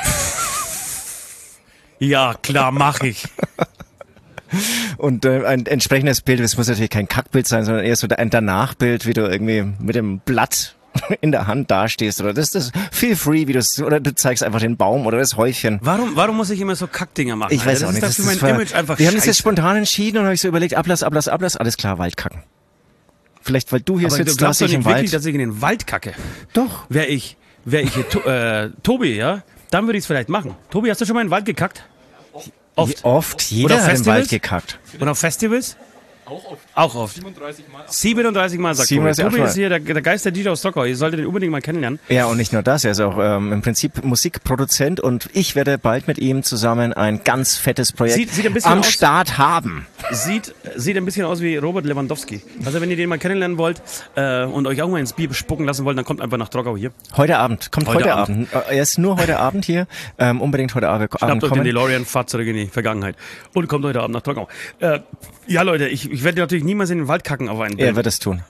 Ja, klar, mach ich. Und äh, ein entsprechendes Bild, das muss natürlich kein Kackbild sein, sondern eher so ein Danachbild, wie du irgendwie mit dem Blatt in der Hand dastehst. Oder das ist feel free, wie du oder du zeigst einfach den Baum oder das Häufchen. Warum, warum muss ich immer so Kackdinger machen? Ich weiß Alter? auch nicht. Das ist dafür war- mein Image einfach Wir haben das jetzt scheiße. spontan entschieden und habe ich so überlegt, Ablass, Ablass, Ablass, alles klar, Waldkacken. Vielleicht, weil du hier Aber du sitzt, glaubst lass doch ich nicht im wirklich, Wald. dass ich in den Wald kacke. Doch. Wär ich, wär ich hier, to, äh, Tobi, ja, dann würde ich es vielleicht machen. Tobi, hast du schon mal in den Wald gekackt? Oft. Oft. Jeder Oder hat im Festivals? Wald gekackt. Und auf Festivals? Auch oft. Auch oft. siebenunddreißig Mal. siebenunddreißig Mal sagt siebenunddreißig Tobi. Tobi Mal. ist hier der, der Geist der D J aus Stockholm. Ihr solltet den unbedingt mal kennenlernen. Ja, und nicht nur das, er ist auch ähm, im Prinzip Musikproduzent und ich werde bald mit ihm zusammen ein ganz fettes Projekt Sieht- sieht ein bisschen am aus- Start haben. Sieht, sieht ein bisschen aus wie Robert Lewandowski. Also wenn ihr den mal kennenlernen wollt äh, und euch auch mal ins Bier spucken lassen wollt, dann kommt einfach nach Trockau hier. Heute Abend, kommt heute, Heute Abend. Äh, Er ist nur heute Abend hier, ähm, unbedingt heute Abend, Abend Schnappt euch den kommen. DeLorean, fahrt zurück in die Vergangenheit und kommt heute Abend nach Trockau. Äh, ja Leute, ich, ich werde natürlich niemals in den Wald kacken auf einen Er Bären. wird es tun.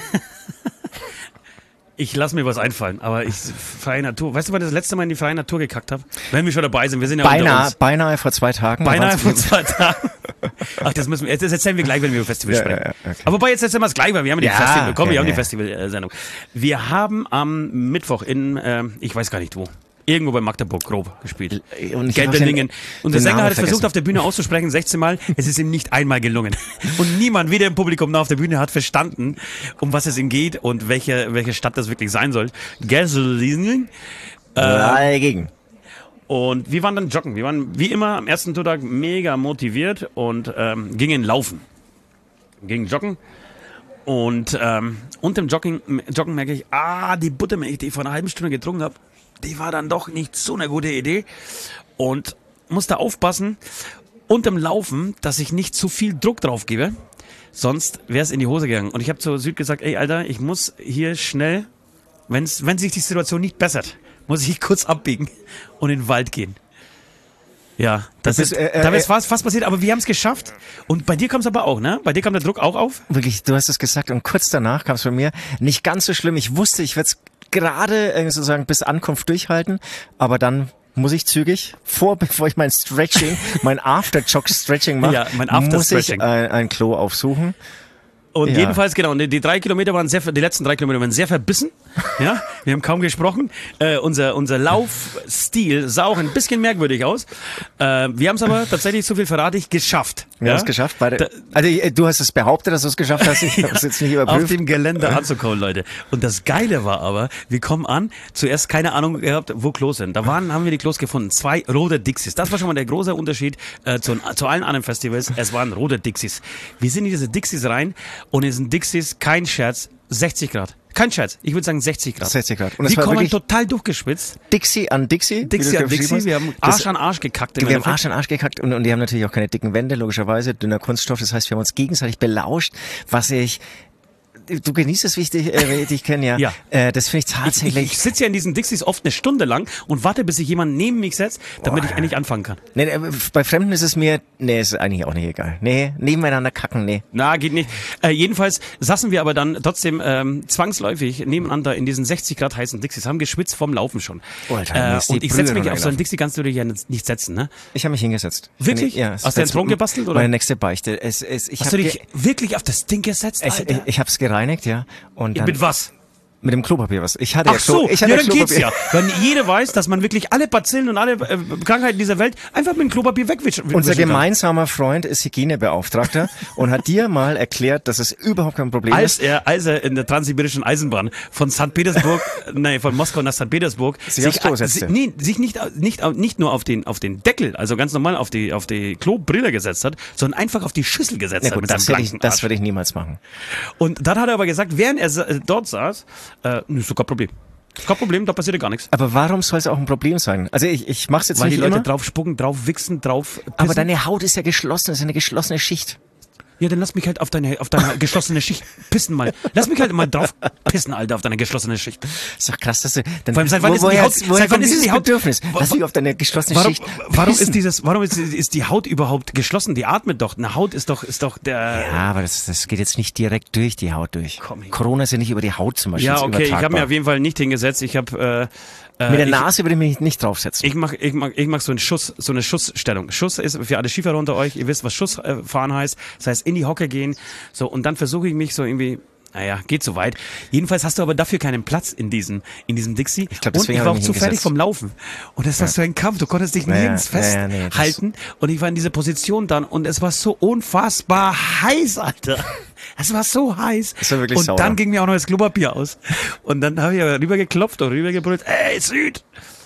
Ich lasse mir was einfallen, aber ich freie Natur. Weißt du, wann ich das letzte Mal in die freie Natur gekackt habe? Wenn wir schon dabei sind, wir sind ja unter Beinahe, uns. beinahe vor zwei Tagen. Beinahe Da vor waren's- zwei Tagen. Ach, das müssen wir, jetzt- das erzählen wir gleich, wenn wir über Festival Ja, sprechen. ja, ja, okay. Aber wobei, jetzt erzählen wir es gleich, weil wir haben ja die Ja, Festival, komm, wir ja, haben die ja. Festival-Sendung. Wir haben am Mittwoch in, äh, ich weiß gar nicht wo, irgendwo bei Magdeburg grob gespielt. Und ich hab Gelterlingen. den- Und der den Sänger Namen hat es versucht, vergessen. auf der Bühne auszusprechen, sechzehn Mal. Es ist ihm nicht einmal gelungen. Und niemand, weder im Publikum noch auf der Bühne, hat verstanden, um was es ihm geht und welche, welche Stadt das wirklich sein soll. Gelterlingen. Dagegen. Und wir waren dann joggen. Wir waren wie immer am ersten Tourtag mega motiviert und ähm, gingen laufen. Gingen joggen. Und ähm, unter dem Jogging, Joggen merke ich, ah, die Buttermilch, die ich vor einer halben Stunde getrunken habe, die war dann doch nicht so eine gute Idee. Und musste aufpassen, unterm Laufen, dass ich nicht zu viel Druck drauf gebe, Sonst wäre es in die Hose gegangen. Und ich habe zu Süd gesagt, ey, Alter, ich muss hier schnell, wenn's, wenn sich die Situation nicht bessert, muss ich kurz abbiegen und in den Wald gehen. Ja, das, das ist, äh, äh, da ist fast, fast passiert, aber wir haben es geschafft. Und bei dir kam es aber auch, ne? Bei dir kam der Druck auch auf? Wirklich, du hast es gesagt und kurz danach kam es bei mir. Nicht ganz so schlimm. Ich wusste, ich werde es gerade äh, sozusagen bis Ankunft durchhalten, aber dann muss ich zügig, vor, bevor ich mein Stretching, mein After-Jog-Stretching mache, ja, mein muss ich ein, ein Klo aufsuchen. Und ja. jedenfalls, genau, die, die drei Kilometer waren sehr, die letzten drei Kilometer waren sehr verbissen. Ja, wir haben kaum gesprochen. Äh, unser, unser Laufstil sah auch ein bisschen merkwürdig aus. Äh, wir haben es aber tatsächlich, so viel verrate ich, geschafft. Wir ja? haben es geschafft. Beide. Da, also du hast es behauptet, dass du es geschafft hast. Ich habe es jetzt nicht überprüft. Auf dem Gelände anzukommen, Leute. Und das Geile war aber, wir kommen an, zuerst keine Ahnung gehabt, wo Klos sind. Da waren, haben wir die Klos gefunden. Zwei rote Dixies. Das war schon mal der große Unterschied äh, zu, zu allen anderen Festivals. Es waren rote Dixies. Wir sind in diese Dixies rein und in diesen Dixies, kein Scherz, sechzig Grad. Kein Scherz, ich würde sagen sechzig Grad. sechzig Grad. Und wir kommen total durchgeschwitzt. Dixie an Dixie. Dixie an Dixie, wir haben Arsch das, an Arsch gekackt. Wir haben Arsch an Arsch gekackt und, und die haben natürlich auch keine dicken Wände, logischerweise, dünner Kunststoff. Das heißt, wir haben uns gegenseitig belauscht, was ich... Du genießt es, wie ich dich, äh, wie ich dich kenne, ja. ja. Äh, das finde ich tatsächlich... Ich, ich, ich sitze ja in diesen Dixies oft eine Stunde lang und warte, bis sich jemand neben mich setzt, damit Boah, ich endlich anfangen kann. Nee, nee, bei Fremden ist es mir... Nee, ist eigentlich auch nicht egal. Nee, nebeneinander kacken, nee. Na, geht nicht. Äh, jedenfalls saßen wir aber dann trotzdem ähm, zwangsläufig nebeneinander in diesen sechzig Grad heißen Dixies, haben geschwitzt vom Laufen schon. Oh, Alter, äh, und ich setze mich auf so einen Dixie, kannst du dich ja nicht setzen, ne? Ich habe mich hingesetzt. Wirklich? Ich, ja, hast du einen Thron gebastelt, oder? Meine nächste Beichte. Es, es, ich Hast du dich wirklich auf das Ding gesetzt, Alter? Ich, ich, ich habe es gereinigt, ja. Und dann, mit was? Mit dem Klopapier was. Ich hatte Ach ja Klo, so, ich hatte ja, dann Klopapier. geht's ja. Wenn jeder weiß, dass man wirklich alle Bazillen und alle äh, Krankheiten dieser Welt einfach mit dem Klopapier wegwischen kann. Unser gemeinsamer Freund ist Hygienebeauftragter und hat dir mal erklärt, dass es überhaupt kein Problem als ist. Er, als er in der transsibirischen Eisenbahn von Sankt Petersburg, nein, von Moskau nach Sankt Petersburg, sich, sich, Klo setzte. Nee, sich nicht, nicht, nicht nur auf den, auf den Deckel, also ganz normal auf die, auf die Klobrille gesetzt hat, sondern einfach auf die Schüssel gesetzt Na gut, hat mit das seinem würde ich, das würde ich niemals machen. Und dann hat er aber gesagt, während er dort saß, äh, ist sogar Problem. Kein Problem, da passiert ja gar nichts. Aber warum soll es auch ein Problem sein? Also ich, ich mach's jetzt Weil nicht die Leute immer. drauf spucken, drauf wichsen, drauf pissen. Aber deine Haut ist ja geschlossen, das ist eine geschlossene Schicht. Ja, dann lass mich halt auf deine, auf deine geschlossene Schicht pissen mal. Lass mich halt mal drauf pissen, Alter, auf deine geschlossene Schicht. Ist doch krass, dass du... Dann, Vor allem, seit wann wo, ist die Haut... Woher seit wann ist die Haut... Bedürfnis? Lass mich auf deine geschlossene warum, Schicht Warum pissen. ist dieses... Warum ist, ist die Haut überhaupt geschlossen? Die atmet doch. Eine Haut ist doch, ist doch der... Ja, aber das, das geht jetzt nicht direkt durch die Haut durch. Corona ist ja nicht über die Haut zum Beispiel Ja, okay, übertragbar. ich habe mir auf jeden Fall nicht hingesetzt. Ich habe... Äh, Mit der Nase ich, würde ich mich nicht draufsetzen. Ich mach, ich mach, ich mach so einen Schuss, so eine Schussstellung. Schuss ist für alle Skifahrer unter euch. Ihr wisst, was Schuss äh, fahren heißt. Das heißt, in die Hocke gehen. So, und dann versuche ich mich so irgendwie, naja, geht so weit. Jedenfalls hast du aber dafür keinen Platz in diesem, in diesem Dixie. Ich glaub, und ich war auch zu fertig vom Laufen. Und das war ja. so ein Kampf. Du konntest dich nirgends ja, festhalten. Ja, ja, nee, und ich war in dieser Position dann und es war so unfassbar heiß, Alter. Es war so heiß. Das war wirklich und sauer. Dann ging mir auch noch das Klopapier aus. Und dann habe ich rüber geklopft und rüber gebrüllt, ey, Süd!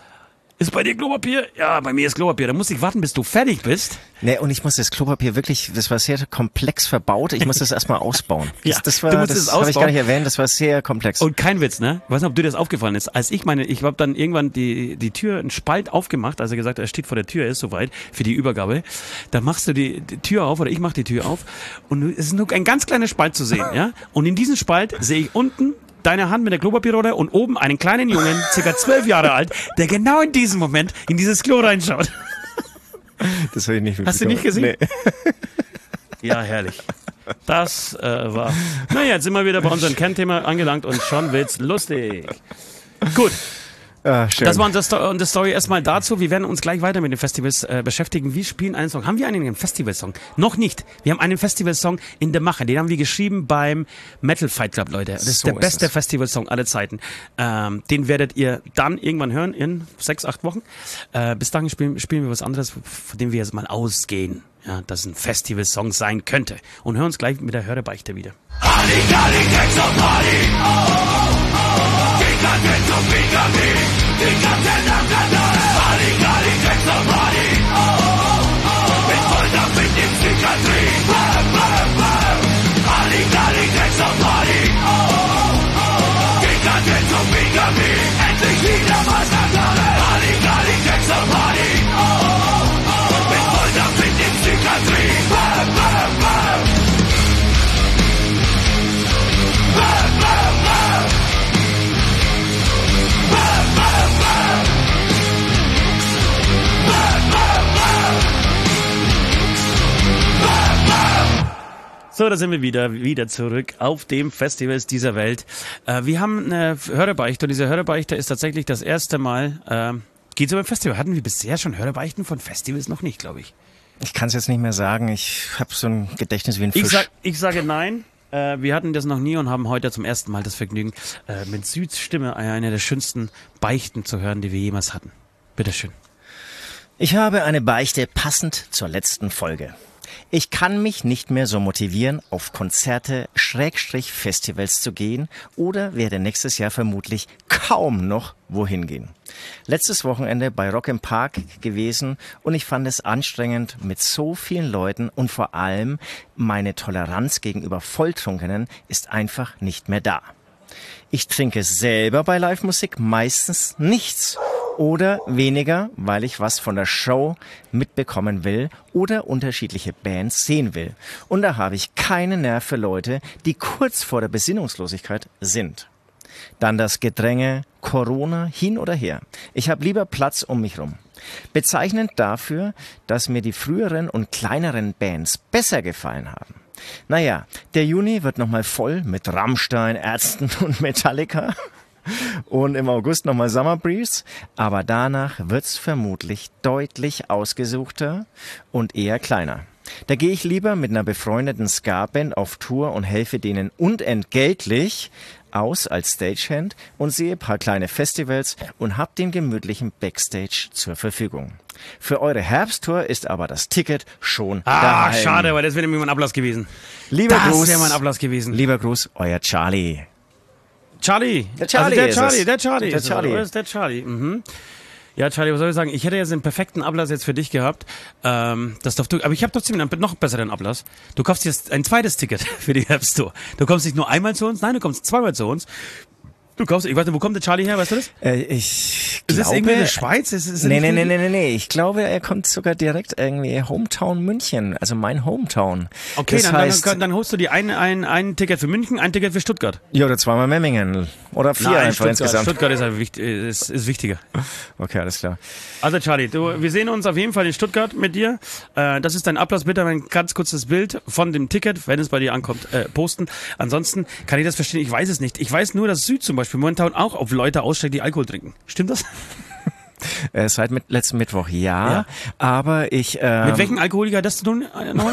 Ist bei dir Klopapier? Ja, bei mir ist Klopapier. Da muss ich warten, bis du fertig bist. Nee, und ich muss das Klopapier wirklich, das war sehr komplex verbaut. Ich muss das erstmal ausbauen. Das, ja, das war, das, das habe ich gar nicht erwähnt, das war sehr komplex. Und kein Witz, ne? Ich weiß nicht, ob dir das aufgefallen ist. Als ich meine, ich habe dann irgendwann die, die Tür, einen Spalt aufgemacht, also gesagt, er steht vor der Tür, er ist soweit für die Übergabe. Dann machst du die, die Tür auf, oder ich mach die Tür auf. Und es ist nur ein ganz kleiner Spalt zu sehen, ja? Und in diesem Spalt sehe ich unten deine Hand mit der Klopapierrolle und oben einen kleinen Jungen, circa zwölf Jahre alt, der genau in diesem Moment in dieses Klo reinschaut. Das habe ich nicht Hast du nicht gesehen? Nee. Ja, herrlich. Das äh, war... Naja, jetzt sind wir wieder bei unserem Kernthema angelangt und schon wird's lustig. Gut. Ah, schön. Das war unsere Story, unsere Story erstmal dazu. Wir werden uns gleich weiter mit den Festivals äh, beschäftigen. Wir spielen einen Song. Haben wir einen Festivalsong? Noch nicht. Wir haben einen Festivalsong in der Mache. Den haben wir geschrieben beim Metal Fight Club, Leute. Das ist so der ist beste es. Festivalsong aller Zeiten. Ähm, den werdet ihr dann irgendwann hören in sechs, acht Wochen. Äh, bis dahin spielen, spielen wir was anderes, von dem wir jetzt mal ausgehen. Ja, dass ein Festivalsong sein könnte. Und hören uns gleich mit der Hörebeichte wieder. Endlich wieder mal Skandale. Halligalli, Text und Party. Mit Volldampf in den Psychiatrie. Bam, bam, bam. So, da sind wir wieder, wieder zurück auf dem Festivals dieser Welt. Äh, wir haben eine Hörerbeichte und diese Hörerbeichte ist tatsächlich das erste Mal, äh, geht so beim Festival. Hatten wir bisher schon Hörerbeichten von Festivals? Noch nicht, glaube ich. Ich kann es jetzt nicht mehr sagen. Ich habe so ein Gedächtnis wie ein Fisch. Ich, sag, ich sage nein. Äh, wir hatten das noch nie und haben heute zum ersten Mal das Vergnügen, äh, mit Süds Stimme eine der schönsten Beichten zu hören, die wir jemals hatten. Bitteschön. Ich habe eine Beichte passend zur letzten Folge. Ich kann mich nicht mehr so motivieren, auf Konzerte, Schrägstrich Festivals zu gehen oder werde nächstes Jahr vermutlich kaum noch wohin gehen. Letztes Wochenende bei Rock im Park gewesen und ich fand es anstrengend mit so vielen Leuten und vor allem meine Toleranz gegenüber Volltrunkenen ist einfach nicht mehr da. Ich trinke selber bei Live-Musik meistens nichts. Oder weniger, weil ich was von der Show mitbekommen will oder unterschiedliche Bands sehen will. Und da habe ich keinen Nerv für Leute, die kurz vor der Besinnungslosigkeit sind. Dann das Gedränge, Corona, hin oder her. Ich habe lieber Platz um mich rum. Bezeichnend dafür, dass mir die früheren und kleineren Bands besser gefallen haben. Naja, der Juni wird nochmal voll mit Rammstein, Ärzten und Metallica. Und im August nochmal Summer Breeze, aber danach wird's vermutlich deutlich ausgesuchter und eher kleiner. Da gehe ich lieber mit einer befreundeten Ska-Band auf Tour und helfe denen unentgeltlich aus als Stagehand und sehe ein paar kleine Festivals und hab den gemütlichen Backstage zur Verfügung. Für eure Herbsttour ist aber das Ticket schon Ah, daheim. schade, weil das wäre nämlich mein Ablass gewesen. Lieber das Gruß, wäre mein Ablass gewesen. Lieber Gruß, euer Charlie. Charlie. Der Charlie also der ist Charlie, es. der Charlie. Der ist es. Charlie. Oder ist der Charlie. Mhm. Ja, Charlie, was soll ich sagen? Ich hätte jetzt einen perfekten Ablass jetzt für dich gehabt. Ähm, das darf du, aber ich habe trotzdem einen noch besseren Ablass. Du kaufst jetzt ein zweites Ticket für die Herbsttour. Du kommst nicht nur einmal zu uns, nein, du kommst zweimal zu uns. Du kaufst, ich weiß nicht, wo kommt der Charlie her, weißt du das? Äh, ich Ist das glaube... irgendwie in der Schweiz? Ist, ist Nee, nee, nee, nee, nee, nee. Ich glaube, er kommt sogar direkt irgendwie Hometown München, also mein Hometown. Okay, das dann, heißt, dann, dann holst du dir ein, ein, ein Ticket für München, ein Ticket für Stuttgart. ja, oder zweimal Memmingen. Oder vier Nein, einfach Stuttgart, insgesamt. Stuttgart ist, halt wichtig, ist, ist wichtiger. Okay, alles klar. Also Charlie, du, wir sehen uns auf jeden Fall in Stuttgart mit dir. Äh, das ist dein Ablass. Bitte ein ganz kurzes Bild von dem Ticket, wenn es bei dir ankommt, äh, posten. Ansonsten kann ich das verstehen. Ich weiß es nicht. Ich weiß nur, dass Süd zum Beispiel momentan auch auf Leute aussteigt, die Alkohol trinken. Stimmt das? Äh, seit mit, letzten Mittwoch, ja. Ja. Aber ich... Ähm, Mit welchen Alkoholiker hat das zu tun? Äh, nochmal?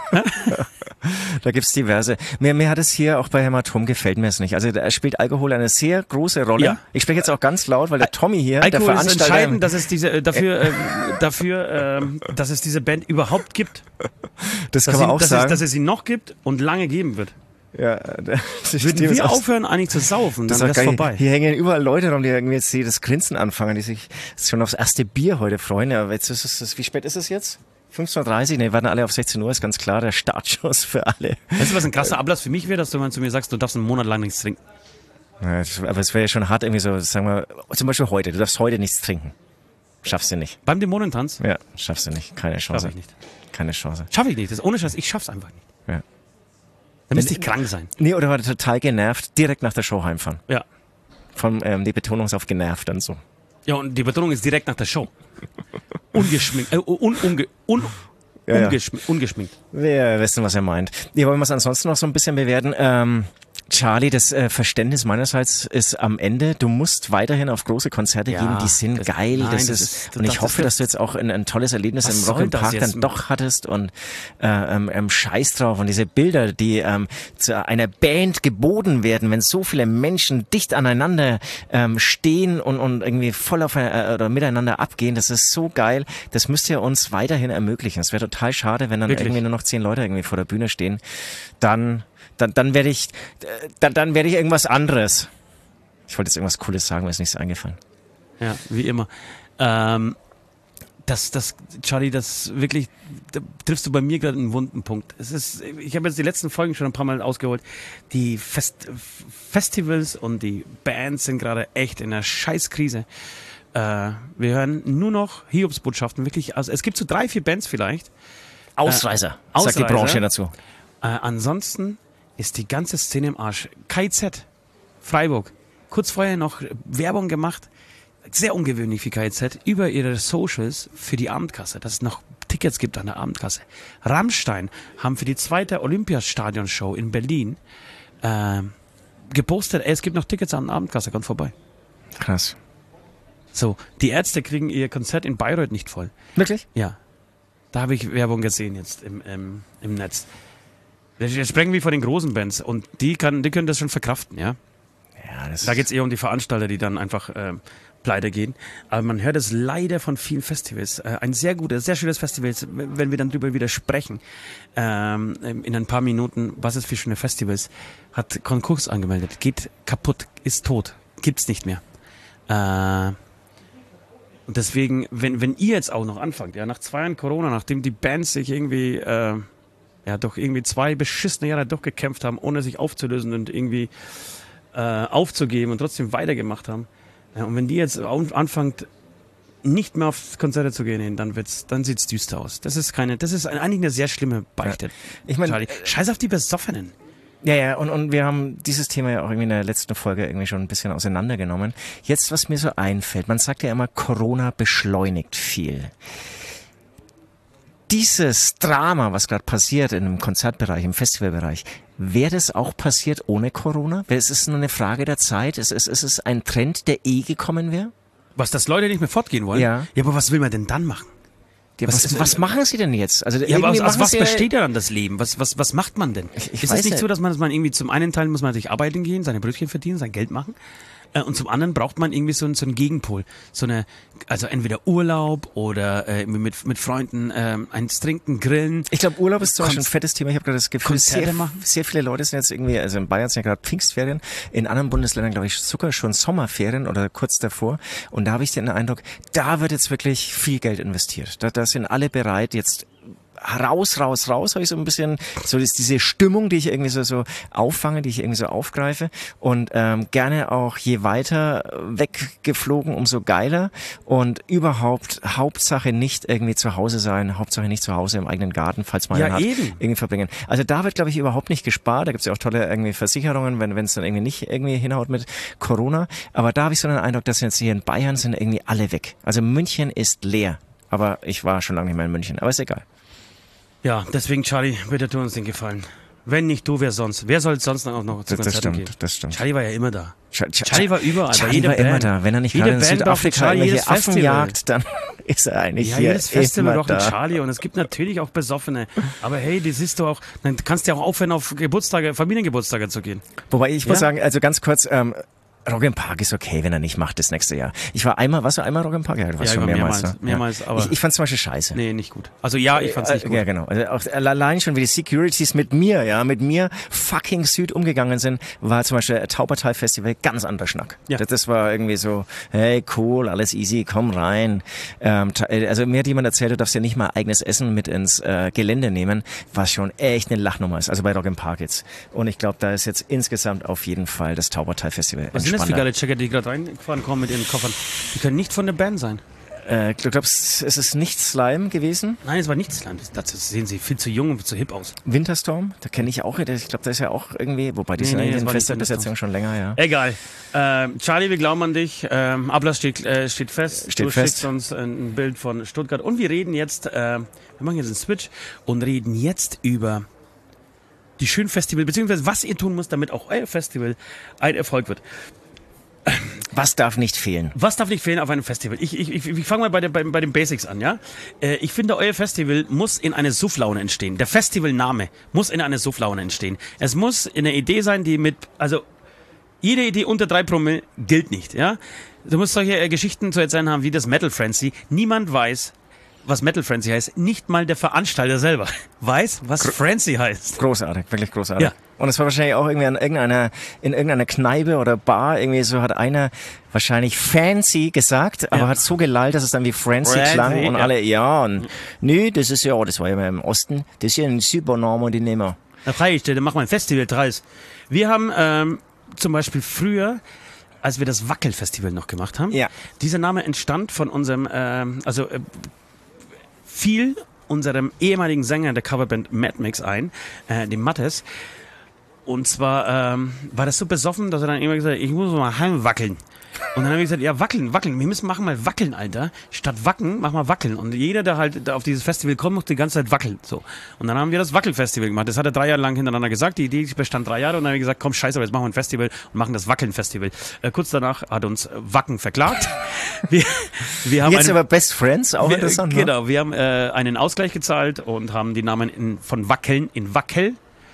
Da gibt's diverse. Mir, mir hat es hier auch bei Hämatom gefällt mir es nicht. Also da spielt Alkohol eine sehr große Rolle. Ja. Ich spreche jetzt auch ganz laut, weil der Tommy hier, der Alkohol ist Veranstalter... entscheidend, dass es diese, äh, dafür, äh, dafür ähm, dass es diese Band überhaupt gibt. das kann Dass, man sie, auch dass, sagen. es, dass es sie noch gibt und lange geben wird. ja, das Würden stimmt, wir das- aufhören, eigentlich zu saufen, Das dann ist wäre auch es geil. vorbei. Hier hängen überall Leute rum, die irgendwie jetzt die das Grinsen anfangen, die sich schon aufs erste Bier heute freuen. Ja, jetzt ist es, wie spät ist es jetzt? fünfzehn Uhr dreißig? Ne, wir warten alle auf sechzehn Uhr, ist ganz klar, der Startschuss für alle. Weißt du, was ein krasser Ablass für mich wäre, dass du mal zu mir sagst, du darfst einen Monat lang nichts trinken. Ja, das- aber es wäre ja schon hart, irgendwie so, sagen wir, zum Beispiel heute, du darfst heute nichts trinken. Schaffst du nicht. Beim Dämonentanz? Ja, schaffst du nicht. Keine Chance. Schaff ich nicht. Keine Chance. Schaffe ich nicht. Das ist ohne Scheiß, ich schaff's einfach nicht. Ja. Dann müsste ich krank sein. Nee, oder war der total genervt, direkt nach der Show heimfahren. Ja. Von, ähm, die Betonung ist auf genervt dann so. Ja, und die Betonung ist direkt nach der Show. Ungeschminkt. Äh, un, unge, un, Ja, ja. ungeschminkt, ungeschminkt. Wir wissen, was er meint. Wir wollen wir es ansonsten noch so ein bisschen bewerten. Ähm, Charlie, das äh, Verständnis meinerseits ist am Ende, du musst weiterhin auf große Konzerte Ja, gehen, die sind das- geil. nein, das, das ist, ist- und ich das hoffe, ist- dass du jetzt auch ein, ein tolles Erlebnis Was im soll Rock im das Park jetzt? dann doch hattest und äh, ähm, ähm, Scheiß drauf und diese Bilder, die ähm, zu einer Band geboten werden, wenn so viele Menschen dicht aneinander ähm, stehen und, und irgendwie voll auf äh, oder miteinander abgehen, das ist so geil. Das müsst ihr uns weiterhin ermöglichen. Es wäre total schade, wenn dann Wirklich? irgendwie nur noch zehn Leute irgendwie vor der Bühne stehen. Dann Dann, dann werde ich, äh, dann, dann werde ich irgendwas anderes. Ich wollte jetzt irgendwas Cooles sagen, mir ist nichts eingefallen. Ja, wie immer. Ähm, das, das, Charlie, das wirklich, da triffst du bei mir gerade einen wunden Punkt. Es ist, ich habe jetzt die letzten Folgen schon ein paar Mal ausgeholt. Die Fest, Festivals und die Bands sind gerade echt in einer Scheißkrise. Äh, wir hören nur noch Hiobsbotschaften, wirklich. Also es gibt so drei, vier Bands vielleicht. Ausreißer, Äh, sagt die Ausreißer. Branche dazu. Äh, ansonsten ist die ganze Szene im Arsch. K Z, Freiburg, kurz vorher noch Werbung gemacht, sehr ungewöhnlich für K Z, über ihre Socials für die Abendkasse, dass es noch T- Tickets gibt an der Abendkasse. Rammstein haben für die zweite Olympiastadion-Show in Berlin äh, gepostet, ey, es gibt noch Tickets an der Abendkasse, kommt vorbei. Krass. So, die Ärzte kriegen ihr Konzert in Bayreuth nicht voll. Wirklich? Ja. Da habe ich Werbung gesehen jetzt im, im, im Netz. Wir sprechen wie von den großen Bands und die, kann, die können das schon verkraften, ja. Ja, das Da geht es eher um die Veranstalter, die dann einfach äh, pleite gehen. Aber man hört es leider von vielen Festivals. Äh, ein sehr gutes, sehr schönes Festival, wenn wir dann drüber wieder sprechen, ähm, in ein paar Minuten, was es für schöne Festivals, hat Konkurs angemeldet, geht kaputt, ist tot, gibt's nicht mehr. Äh, und deswegen, wenn, wenn ihr jetzt auch noch anfangt, ja, nach zwei Jahren Corona, nachdem die Bands sich irgendwie, äh, ja, doch irgendwie zwei beschissene Jahre durchgekämpft haben, ohne sich aufzulösen und irgendwie äh, aufzugeben und trotzdem weitergemacht haben. Ja, und wenn die jetzt anfangt, nicht mehr auf Konzerte zu gehen, dann wird's, dann sieht's düster aus. Das ist keine, das ist eigentlich eine sehr schlimme Beichte. Ja. Ich meine, Charlie, scheiß auf die Besoffenen. Ja, ja, und, und wir haben dieses Thema ja auch irgendwie in der letzten Folge irgendwie schon ein bisschen auseinandergenommen. Jetzt, was mir so einfällt, man sagt ja immer, Corona beschleunigt viel. Dieses Drama, was gerade passiert in dem Konzertbereich, im Festivalbereich, wäre das auch passiert ohne Corona? Es ist nur eine Frage der Zeit? Ist es, ist es ein Trend, der eh gekommen wäre? Was, dass Leute nicht mehr fortgehen wollen? Ja. Ja, aber was will man denn dann machen? Ja, was, was, was machen sie denn jetzt? Also ja, aber aus, aus was sie besteht ja dann das Leben? Was, was, was macht man denn? Ich, ich ist es nicht so, dass man, dass man irgendwie zum einen Teil muss man natürlich arbeiten gehen, seine Brötchen verdienen, sein Geld machen? Äh, und zum anderen braucht man irgendwie so, so einen Gegenpol. So eine, also entweder Urlaub oder äh, mit, mit Freunden äh, eins trinken, grillen. Ich glaube, Urlaub ist zum Beispiel ein fettes Thema. Ich habe gerade das Gefühl, sehr, machen. sehr viele Leute sind jetzt irgendwie, also in Bayern sind ja gerade Pfingstferien, in anderen Bundesländern, glaube ich, sogar schon Sommerferien oder kurz davor. Und da habe ich den Eindruck, da wird jetzt wirklich viel Geld investiert. Da, da sind alle bereit, jetzt raus, raus, raus, habe ich so ein bisschen, so ist diese Stimmung, die ich irgendwie so, so auffange, die ich irgendwie so aufgreife und ähm, gerne auch je weiter weggeflogen, umso geiler und überhaupt Hauptsache nicht irgendwie zu Hause sein, Hauptsache nicht zu Hause im eigenen Garten, falls man ja, einen hat, eben. irgendwie verbringen. Also da wird, glaube ich, überhaupt nicht gespart, da gibt es ja auch tolle irgendwie Versicherungen, wenn wenn es dann irgendwie nicht irgendwie hinhaut mit Corona, aber da habe ich so den Eindruck, dass jetzt hier in Bayern sind irgendwie alle weg. Also München ist leer, aber ich war schon lange nicht mehr in München, aber ist egal. Ja, deswegen, Charlie, bitte tu uns den Gefallen. Wenn nicht du, wer sonst? Wer soll sonst noch, noch zu das, Konzerten das stimmt, gehen? Das stimmt. Charlie war ja immer da. Ch Ch Charlie war überall. Charlie jede war Band, immer da. Wenn er nicht gerade in Südafrika irgendwelche Affen jagt, dann ist er eigentlich ja, hier jedes Festival immer braucht einen da. Charlie und es gibt natürlich auch Besoffene. Aber hey, das siehst du auch, dann kannst du ja auch aufhören, auf Geburtstage, Familiengeburtstage zu gehen. Wobei ich Ja? muss sagen, also ganz kurz, ähm, Rock im Park ist okay, wenn er nicht macht das nächste Jahr. Ich war einmal, warst du einmal Rock im Park? Ja, du warst Ja, schon ich war mehrmals. mehrmals, ne? mehrmals, ja. aber- Ich, ich fand's zum Beispiel scheiße. Nee, nicht gut. Also ja, ich fand's nicht Äh, gut. Ja, genau. Also auch allein schon, wie die Securities mit mir, ja, mit mir fucking Süd umgegangen sind, war zum Beispiel Taubertal Festival ganz anderer Schnack. Ja. Das, das war irgendwie so, hey, cool, alles easy, komm rein. Ähm, ta- also mir hat jemand erzählt, du darfst ja nicht mal eigenes Essen mit ins äh, Gelände nehmen, was schon echt eine Lachnummer ist. Also bei Rock im Park jetzt. Und ich glaube, da ist jetzt insgesamt auf jeden Fall das Taubertal Festival Was sind das für entspannter. geile Checker, die gerade reingefahren kommen mit ihren Koffern? Die können nicht von der Band sein. Äh, du glaubst, es ist nicht Slime gewesen? Nein, es war nicht Slime. Dazu sehen sie viel zu jung und zu hip aus. Winterstorm, da kenne ich auch, ich glaube, da ist ja auch irgendwie, wobei die Nee, sind nee, eigentlich das in war nicht fester Besetzung schon länger, ja. Egal. Ähm, Charlie, wir glauben an dich. Ähm, Ablass steht, äh, steht fest. Steht du fest. schickst uns ein Bild von Stuttgart. Und wir reden jetzt, äh, wir machen jetzt einen Switch und reden jetzt über die schönen Festival, beziehungsweise was ihr tun müsst, damit auch euer Festival ein Erfolg wird. Was darf nicht fehlen? Was darf nicht fehlen auf einem Festival? Ich, ich, ich, ich fange mal bei, der, bei, bei den Basics an, ja? Äh, ich finde, euer Festival muss in eine Sufflaune entstehen. Der Festivalname muss in eine Sufflaune entstehen. Es muss eine Idee sein, die mit, also jede Idee unter drei Promille gilt nicht, ja? Du musst solche äh, Geschichten zu erzählen haben wie das Metal Frenzy. Niemand weiß, was Metal Frenzy heißt. Nicht mal der Veranstalter selber weiß, was Frenzy heißt. Großartig, wirklich großartig. Ja. Und es war wahrscheinlich auch irgendwie an irgendeiner, in irgendeiner Kneipe oder Bar, irgendwie so hat einer wahrscheinlich fancy gesagt, aber Ja. hat so gelallt, dass es dann wie Frenzy Frenzy, klang und ja. alle, ja, und nö, das ist ja, das war ja immer im Osten, das ist ja ein super Name, den nehmen wir. Da frage ich dir, dann mach mal ein Festival draus. Wir haben ähm, zum Beispiel früher, als wir das Wackel-Festival noch gemacht haben, Ja. dieser Name entstand von unserem, ähm, also äh, fiel unserem ehemaligen Sänger der Coverband Mad Mix ein, äh, dem Mattes. Und zwar ähm, war das so besoffen, dass er dann immer gesagt hat, ich muss mal heimwackeln. Und dann habe ich gesagt, ja, wackeln, wackeln. Wir müssen machen mal wackeln, Alter. Statt wacken, mach mal wackeln. Und jeder, der halt da auf dieses Festival kommt, muss die ganze Zeit wackeln. So. Und dann haben wir das Wackelfestival gemacht. Das hat er drei Jahre lang hintereinander gesagt. Die Idee bestand drei Jahre. Und dann haben wir gesagt, komm, scheiße, aber jetzt machen wir ein Festival und machen das Wackeln-Festival. Äh, kurz danach hat uns Wacken verklagt. Wir, wir haben Jetzt einen, aber Best Friends, auch wir, interessant. Genau, wir haben äh, einen Ausgleich gezahlt und haben die Namen in, von Wackeln in Wackel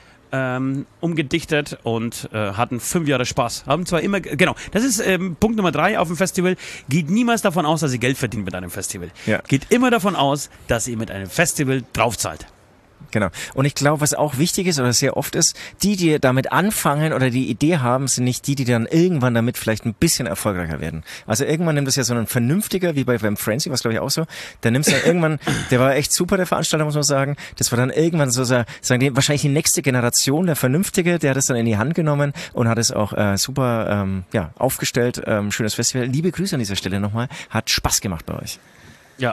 Ähm, umgedichtet und äh, hatten fünf Jahre Spaß. Haben zwar immer, genau, das ist ähm, Punkt Nummer drei auf dem Festival. Geht niemals davon aus, dass ihr Geld verdient mit einem Festival. Ja. Geht immer davon aus, dass ihr mit einem Festival draufzahlt. Genau. Und ich glaube, was auch wichtig ist oder sehr oft ist, die, die damit anfangen oder die Idee haben, sind nicht die, die dann irgendwann damit vielleicht ein bisschen erfolgreicher werden. Also irgendwann nimmt das ja so ein vernünftiger, wie bei beim Frenzy, was glaube ich auch so, der nimmt dann irgendwann, der war echt super, der Veranstalter, muss man sagen, das war dann irgendwann so, sagen die, wahrscheinlich die nächste Generation, der Vernünftige, der hat es dann in die Hand genommen und hat es auch äh, super ähm, ja, aufgestellt, ähm, schönes Festival. Liebe Grüße an dieser Stelle nochmal, hat Spaß gemacht bei euch. Ja.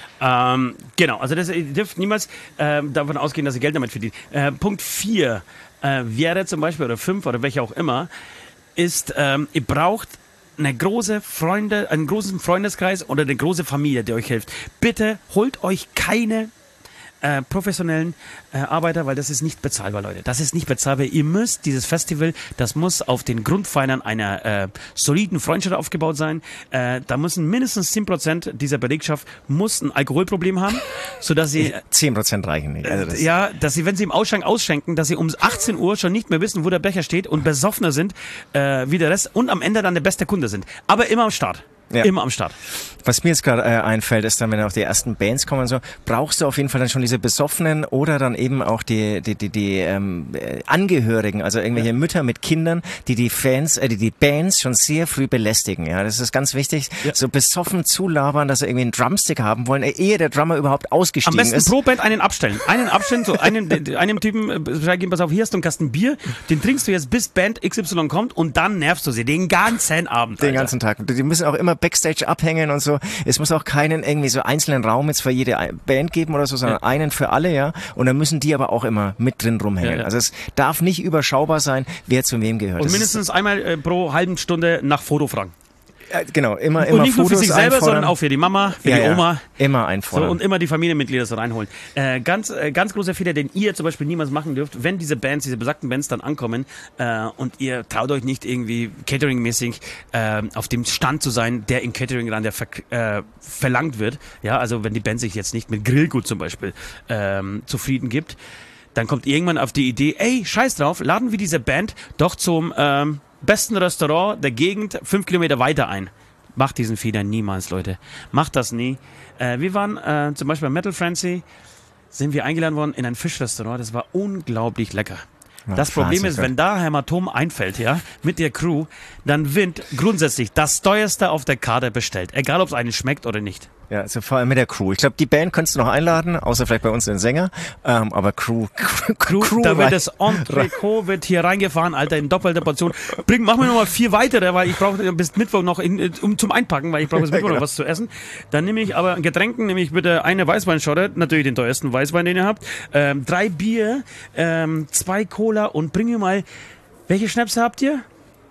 Ähm, genau, also das, ihr dürft niemals ähm, davon ausgehen, dass ihr Geld damit verdient. Äh, Punkt vier äh, wäre zum Beispiel, oder fünf oder welcher auch immer, ist, ähm, ihr braucht eine große Freunde, einen großen Freundeskreis oder eine große Familie, die euch hilft. Bitte holt euch keine Äh, professionellen äh, Arbeiter, weil das ist nicht bezahlbar, Leute. Das ist nicht bezahlbar. Ihr müsst dieses Festival, das muss auf den Grundpfeilern einer äh, soliden Freundschaft aufgebaut sein. Äh, da müssen mindestens zehn Prozent dieser Belegschaft muss ein Alkoholproblem haben, sodass sie zehn Prozent reichen nicht. Also das äh, ja, dass sie, wenn sie im Ausschank ausschenken, dass sie um achtzehn Uhr schon nicht mehr wissen, wo der Becher steht und besoffener sind äh, wie der Rest und am Ende dann der beste Kunde sind. Aber immer am Start. Ja. Immer am Start. Was mir jetzt gerade äh, einfällt, ist dann, wenn auch die ersten Bands kommen und so, brauchst du auf jeden Fall dann schon diese Besoffenen oder dann eben auch die die die, die ähm, Angehörigen, also irgendwelche ja. Mütter mit Kindern, die die Fans, äh, die die Bands schon sehr früh belästigen. Ja, das ist ganz wichtig. Ja. So besoffen zulabern, dass sie irgendwie einen Drumstick haben wollen, ehe der Drummer überhaupt ausgestiegen ist. Am besten ist. pro Band einen abstellen. Einen abstellen, so einen, einem Typen sagen, pass auf, hier hast du einen Kasten Bier, den trinkst du jetzt bis Band X Y kommt und dann nervst du sie den ganzen Abend. Den Alter. ganzen Tag. Die müssen auch immer Backstage abhängen und so. Es muss auch keinen irgendwie so einzelnen Raum jetzt für jede Band geben oder so, sondern ja. einen für alle, ja. Und dann müssen die aber auch immer mit drin rumhängen. Ja, ja. Also es darf nicht überschaubar sein, wer zu wem gehört. Und das mindestens einmal äh, pro halben Stunde nach Foto fragen. Ja, genau, immer, immer Und nicht Fotos nur für sich selber, einfordern. sondern auch für die Mama, für ja, die Oma. Ja, immer einfordern. So, und immer die Familienmitglieder so reinholen. Äh, ganz, äh, ganz großer Fehler, den ihr zum Beispiel niemals machen dürft, wenn diese Bands, diese besagten Bands dann ankommen äh, und ihr traut euch nicht irgendwie Catering-mäßig äh, auf dem Stand zu sein, der im Catering dann der ver äh, verlangt wird. Ja, also wenn die Band sich jetzt nicht mit Grillgut zum Beispiel ähm, zufrieden gibt, dann kommt irgendwann auf die Idee, ey, scheiß drauf, laden wir diese Band doch zum ähm, besten Restaurant der Gegend fünf Kilometer weiter ein. Macht diesen Fehler niemals, Leute. Macht das nie. Äh, wir waren äh, zum Beispiel bei Metal Frenzy, sind wir eingeladen worden in ein Fischrestaurant. Das war unglaublich lecker. Ja, das Problem ist, wenn da Hämatom einfällt, ja, mit der Crew, dann wird grundsätzlich das teuerste auf der Karte bestellt. Egal, ob es einen schmeckt oder nicht. Ja, also vor allem mit der Crew. Ich glaube, die Band könntest du noch einladen, außer vielleicht bei uns den Sänger. Ähm, aber Crew, Crew, Crew, Crew da wird das Entrecot hier reingefahren, Alter, in doppelter Portion. Bring, mach mir nochmal vier weitere, weil ich brauche bis Mittwoch noch in, um zum Einpacken, weil ich brauche bis Mittwoch genau. noch was zu essen. Dann nehme ich aber Getränken, nehme ich bitte eine Weißweinschotte, natürlich den teuersten Weißwein, den ihr habt, ähm, drei Bier, ähm, zwei Cola und bring mir mal, welche Schnäpse habt ihr?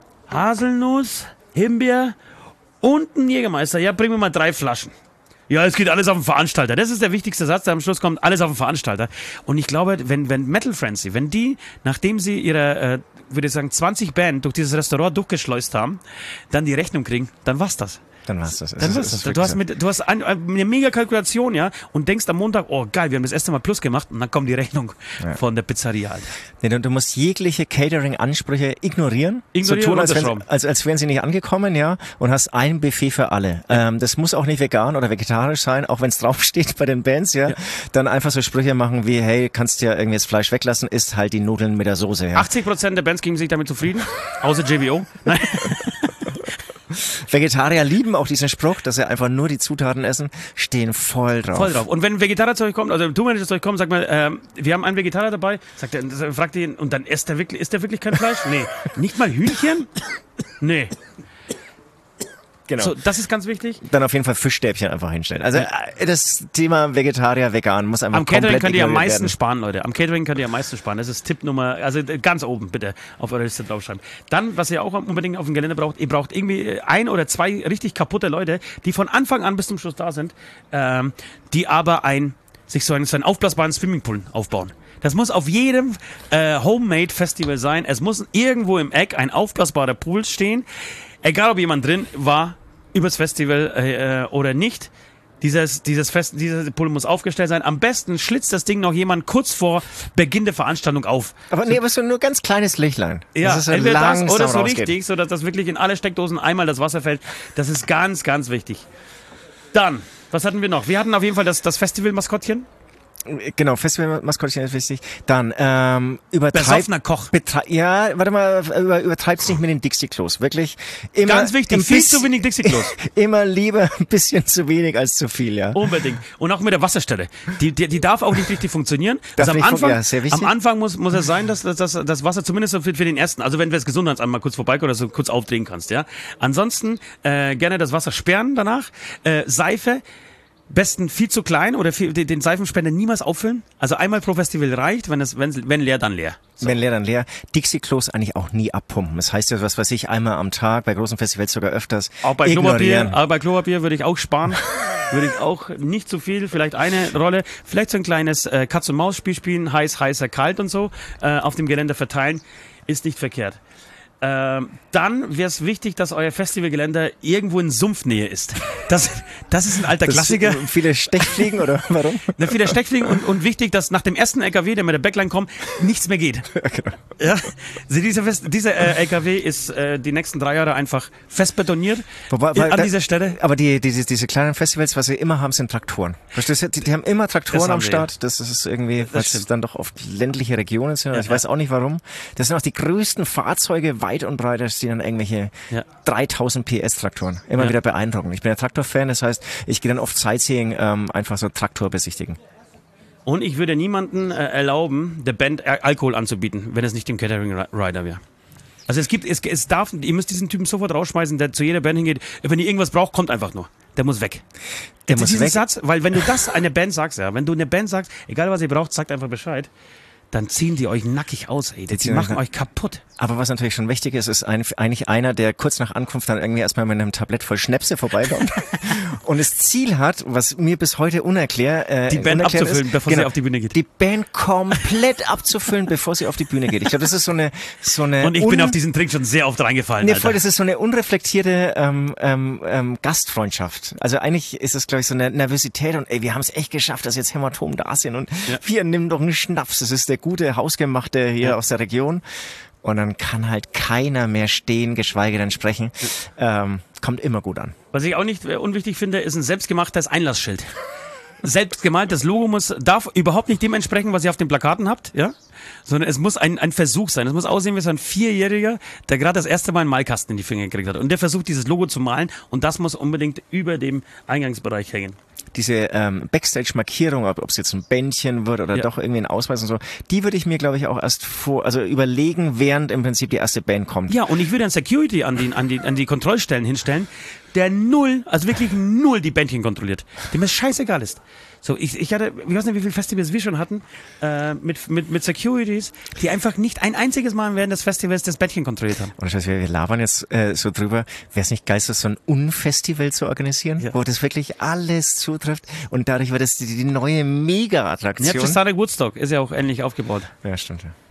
Haselnuss, Himbeer und ein Jägermeister. Ja, bring mir mal drei Flaschen. Ja, es geht alles auf den Veranstalter. Das ist der wichtigste Satz, der am Schluss kommt, alles auf den Veranstalter. Und ich glaube, wenn, wenn Metal Frenzy, wenn die, nachdem sie ihre, äh, würde ich sagen, zwanzig Band durch dieses Restaurant durchgeschleust haben, dann die Rechnung kriegen, dann war's das. Dann war's das. Dann war's das. Du hast, mit, du hast ein, eine mega Kalkulation, ja, und denkst am Montag, oh geil, wir haben das erste Mal Plus gemacht und dann kommt die Rechnung ja. von der Pizzeria, Alter. Nee, du, du musst jegliche Catering-Ansprüche ignorieren. Ignorieren so tun, als, wenn, als, als wären sie nicht angekommen, ja, und hast ein Buffet für alle. Ja. Ähm, das muss auch nicht vegan oder vegetarisch sein, auch wenn es draufsteht bei den Bands, ja. ja. Dann einfach so Sprüche machen wie, hey, kannst ja irgendwie das Fleisch weglassen, isst halt die Nudeln mit der Soße, ja. achtzig Prozent der Bands geben sich damit zufrieden, außer J B O. Nein. Vegetarier lieben auch diesen Spruch, dass sie einfach nur die Zutaten essen, stehen voll drauf. Voll drauf. Und wenn ein Vegetarier zu euch kommt, also ein Tourmanager zu euch kommt, sagt mal, ähm, wir haben einen Vegetarier dabei, sagt er, fragt ihn, und dann isst er wirklich, isst er wirklich kein Fleisch? Nee. Nicht mal Hühnchen? Nee. Genau. So, das ist ganz wichtig. Dann auf jeden Fall Fischstäbchen einfach hinstellen. Also äh, das Thema Vegetarier, Vegan muss einfach Am Catering komplett könnt ihr am ignoriert meisten werden. sparen, Leute. Am Catering könnt ihr am meisten sparen. Das ist Tipp Nummer, also ganz oben bitte auf eure Liste draufschreiben. Dann, was ihr auch unbedingt auf dem Gelände braucht, ihr braucht irgendwie ein oder zwei richtig kaputte Leute, die von Anfang an bis zum Schluss da sind, ähm, die aber ein, sich so einen, so einen aufblasbaren Swimmingpool aufbauen. Das muss auf jedem äh, Homemade-Festival sein. Es muss irgendwo im Eck ein aufblasbarer Pool stehen. Egal, ob jemand drin war, übers Festival äh, oder nicht. Dieses, dieses Fest, dieser Pool muss aufgestellt sein. Am besten schlitzt das Ding noch jemand kurz vor Beginn der Veranstaltung auf. Aber nee, aber so nur ganz kleines Lichtlein. Ja, das so entweder das oder so rausgeht. richtig, sodass das wirklich in alle Steckdosen einmal das Wasser fällt. Das ist ganz, ganz wichtig. Dann, was hatten wir noch? Wir hatten auf jeden Fall das, das Festival-Maskottchen. Genau, Festivalmaskottchen ist wichtig. Dann ähm, übertreib, Besoffener Koch. Betre- ja, warte mal, über, übertreib's nicht mit den Dixie-Klos, wirklich. Immer Ganz wichtig, ein viel bisschen- zu wenig Dixie-Klos. Immer lieber ein bisschen zu wenig als zu viel, ja. Unbedingt. Und auch mit der Wasserstelle. Die, die, die darf auch nicht richtig funktionieren. Darf Also am nicht fun- Anfang, ja, sehr wichtig. am Anfang muss, muss es sein, dass, dass, dass das Wasser zumindest so für, für den ersten, also wenn du das Gesundheitsamt mal kurz vorbeikommt oder so kurz aufdrehen kannst, ja. Ansonsten äh, gerne das Wasser sperren danach. Äh, Seife. Besten viel zu klein oder viel, den den Seifenspender niemals auffüllen. Also einmal pro Festival reicht, wenn es wenn, wenn leer, dann leer. So. Wenn leer, dann leer. Dixie-Klos eigentlich auch nie abpumpen. Das heißt ja, was weiß ich, einmal am Tag, bei großen Festivals sogar öfters. Auch bei Klopapier, ignorieren. aber bei Klopapier würde ich auch sparen. Würde ich auch nicht zu viel, vielleicht eine Rolle, vielleicht so ein kleines äh, Katz-und-Maus-Spiel spielen, heiß, heißer, kalt und so, äh, auf dem Gelände verteilen, ist nicht verkehrt. Ähm, dann wäre es wichtig, dass euer Festivalgelände irgendwo in Sumpfnähe ist. Das, das ist ein alter Das- Klassiker. Viele Stechfliegen oder warum? Na, viele Steckfliegen und, und wichtig, dass nach dem ersten L K W, der mit der Backline kommt, nichts mehr geht. Genau. Ja, also dieser, Fest, dieser äh, L K W ist äh, die nächsten drei Jahre einfach fest betoniert Wobei, in, weil an da- dieser Stelle. Aber die, diese, diese kleinen Festivals, was sie immer haben, sind Traktoren. Verstehst du? Die, die haben immer Das Traktoren haben am wir, Start. Das ist irgendwie, weil es stimmt. dann doch oft ländliche Regionen sind. Ja, ich weiß auch nicht warum. Das sind auch die größten Fahrzeuge weit und breit, das sind dann irgendwelche Ja. dreitausend P S Traktoren. Immer Ja. wieder beeindruckend. Ich bin ja Traktorfan, das heißt, ich gehe dann oft Sightseeing, ähm, einfach so Traktor besichtigen. Und ich würde niemanden äh, erlauben, der Band Al- Alkohol anzubieten, wenn es nicht im Catering Ri- Rider wäre. Also es gibt, es, es darf, ihr müsst diesen Typen sofort rausschmeißen, der zu jeder Band hingeht. Wenn ihr irgendwas braucht, kommt einfach nur. Der muss weg. Der Jetzt muss diesen weg. Satz, weil wenn du das einer Band sagst, ja, wenn du eine Band sagst, egal was ihr braucht, sagt einfach Bescheid, dann ziehen die euch nackig aus, ey. Die, ziehen machen euch- euch kaputt. Aber was natürlich schon wichtig ist, ist ein, eigentlich einer, der kurz nach Ankunft dann irgendwie erstmal mit einem Tablett voll Schnäpse vorbeikommt und das Ziel hat, was mir bis heute unerklär, äh, Die Band unerklärt abzufüllen, ist, bevor sie auf die Bühne geht. Die Band komplett abzufüllen, bevor sie auf die Bühne geht. Ich glaube, das ist so eine, so eine. Und ich bin un- auf diesen Trick schon sehr oft reingefallen. Nee, Alter. voll, das ist so eine unreflektierte ähm, ähm, ähm, Gastfreundschaft. Also eigentlich ist das, glaube ich, so eine Nervosität und ey, wir haben es echt geschafft, dass jetzt Hämatom da sind und Ja. wir nimm doch einen Schnaps. Das ist der gute Hausgemachte hier Ja. aus der Region. Und dann kann halt keiner mehr stehen, geschweige denn sprechen. Ähm, kommt immer gut an. Was ich auch nicht äh, unwichtig finde, ist ein selbstgemachtes Einlassschild. Selbstgemalt, das Logo muss, darf überhaupt nicht dem entsprechen, was ihr auf den Plakaten habt, ja? Sondern es muss ein, ein Versuch sein. Es muss aussehen wie so ein Vierjähriger, der gerade das erste Mal einen Malkasten in die Finger gekriegt hat. Und der versucht, dieses Logo zu malen und das muss unbedingt über dem Eingangsbereich hängen. Diese ähm, Backstage-Markierung, ob es jetzt ein Bändchen wird oder Ja. doch irgendwie ein Ausweis und so, die würde ich mir, glaube ich, auch erst vor, also überlegen, während im Prinzip die erste Band kommt. Ja, und ich würde ein Security an die, an die, an die Kontrollstellen hinstellen, der null, also wirklich null die Bändchen kontrolliert. Dem es scheißegal ist. So, ich, ich hatte, ich weiß nicht, wie viele Festivals wir schon hatten, äh, mit, mit, mit Securities, die einfach nicht ein einziges Mal während des Festivals das Bändchen kontrolliert haben. Und das heißt, wir wir labern jetzt äh, so drüber. Wäre es nicht geil, so ein Unfestival zu organisieren, Ja. wo das wirklich alles zutrifft und dadurch wird es die, die neue Ja, Mega-Attraktion. Sonic Woodstock ist ja auch ähnlich aufgebaut. Ja, stimmt. Ja.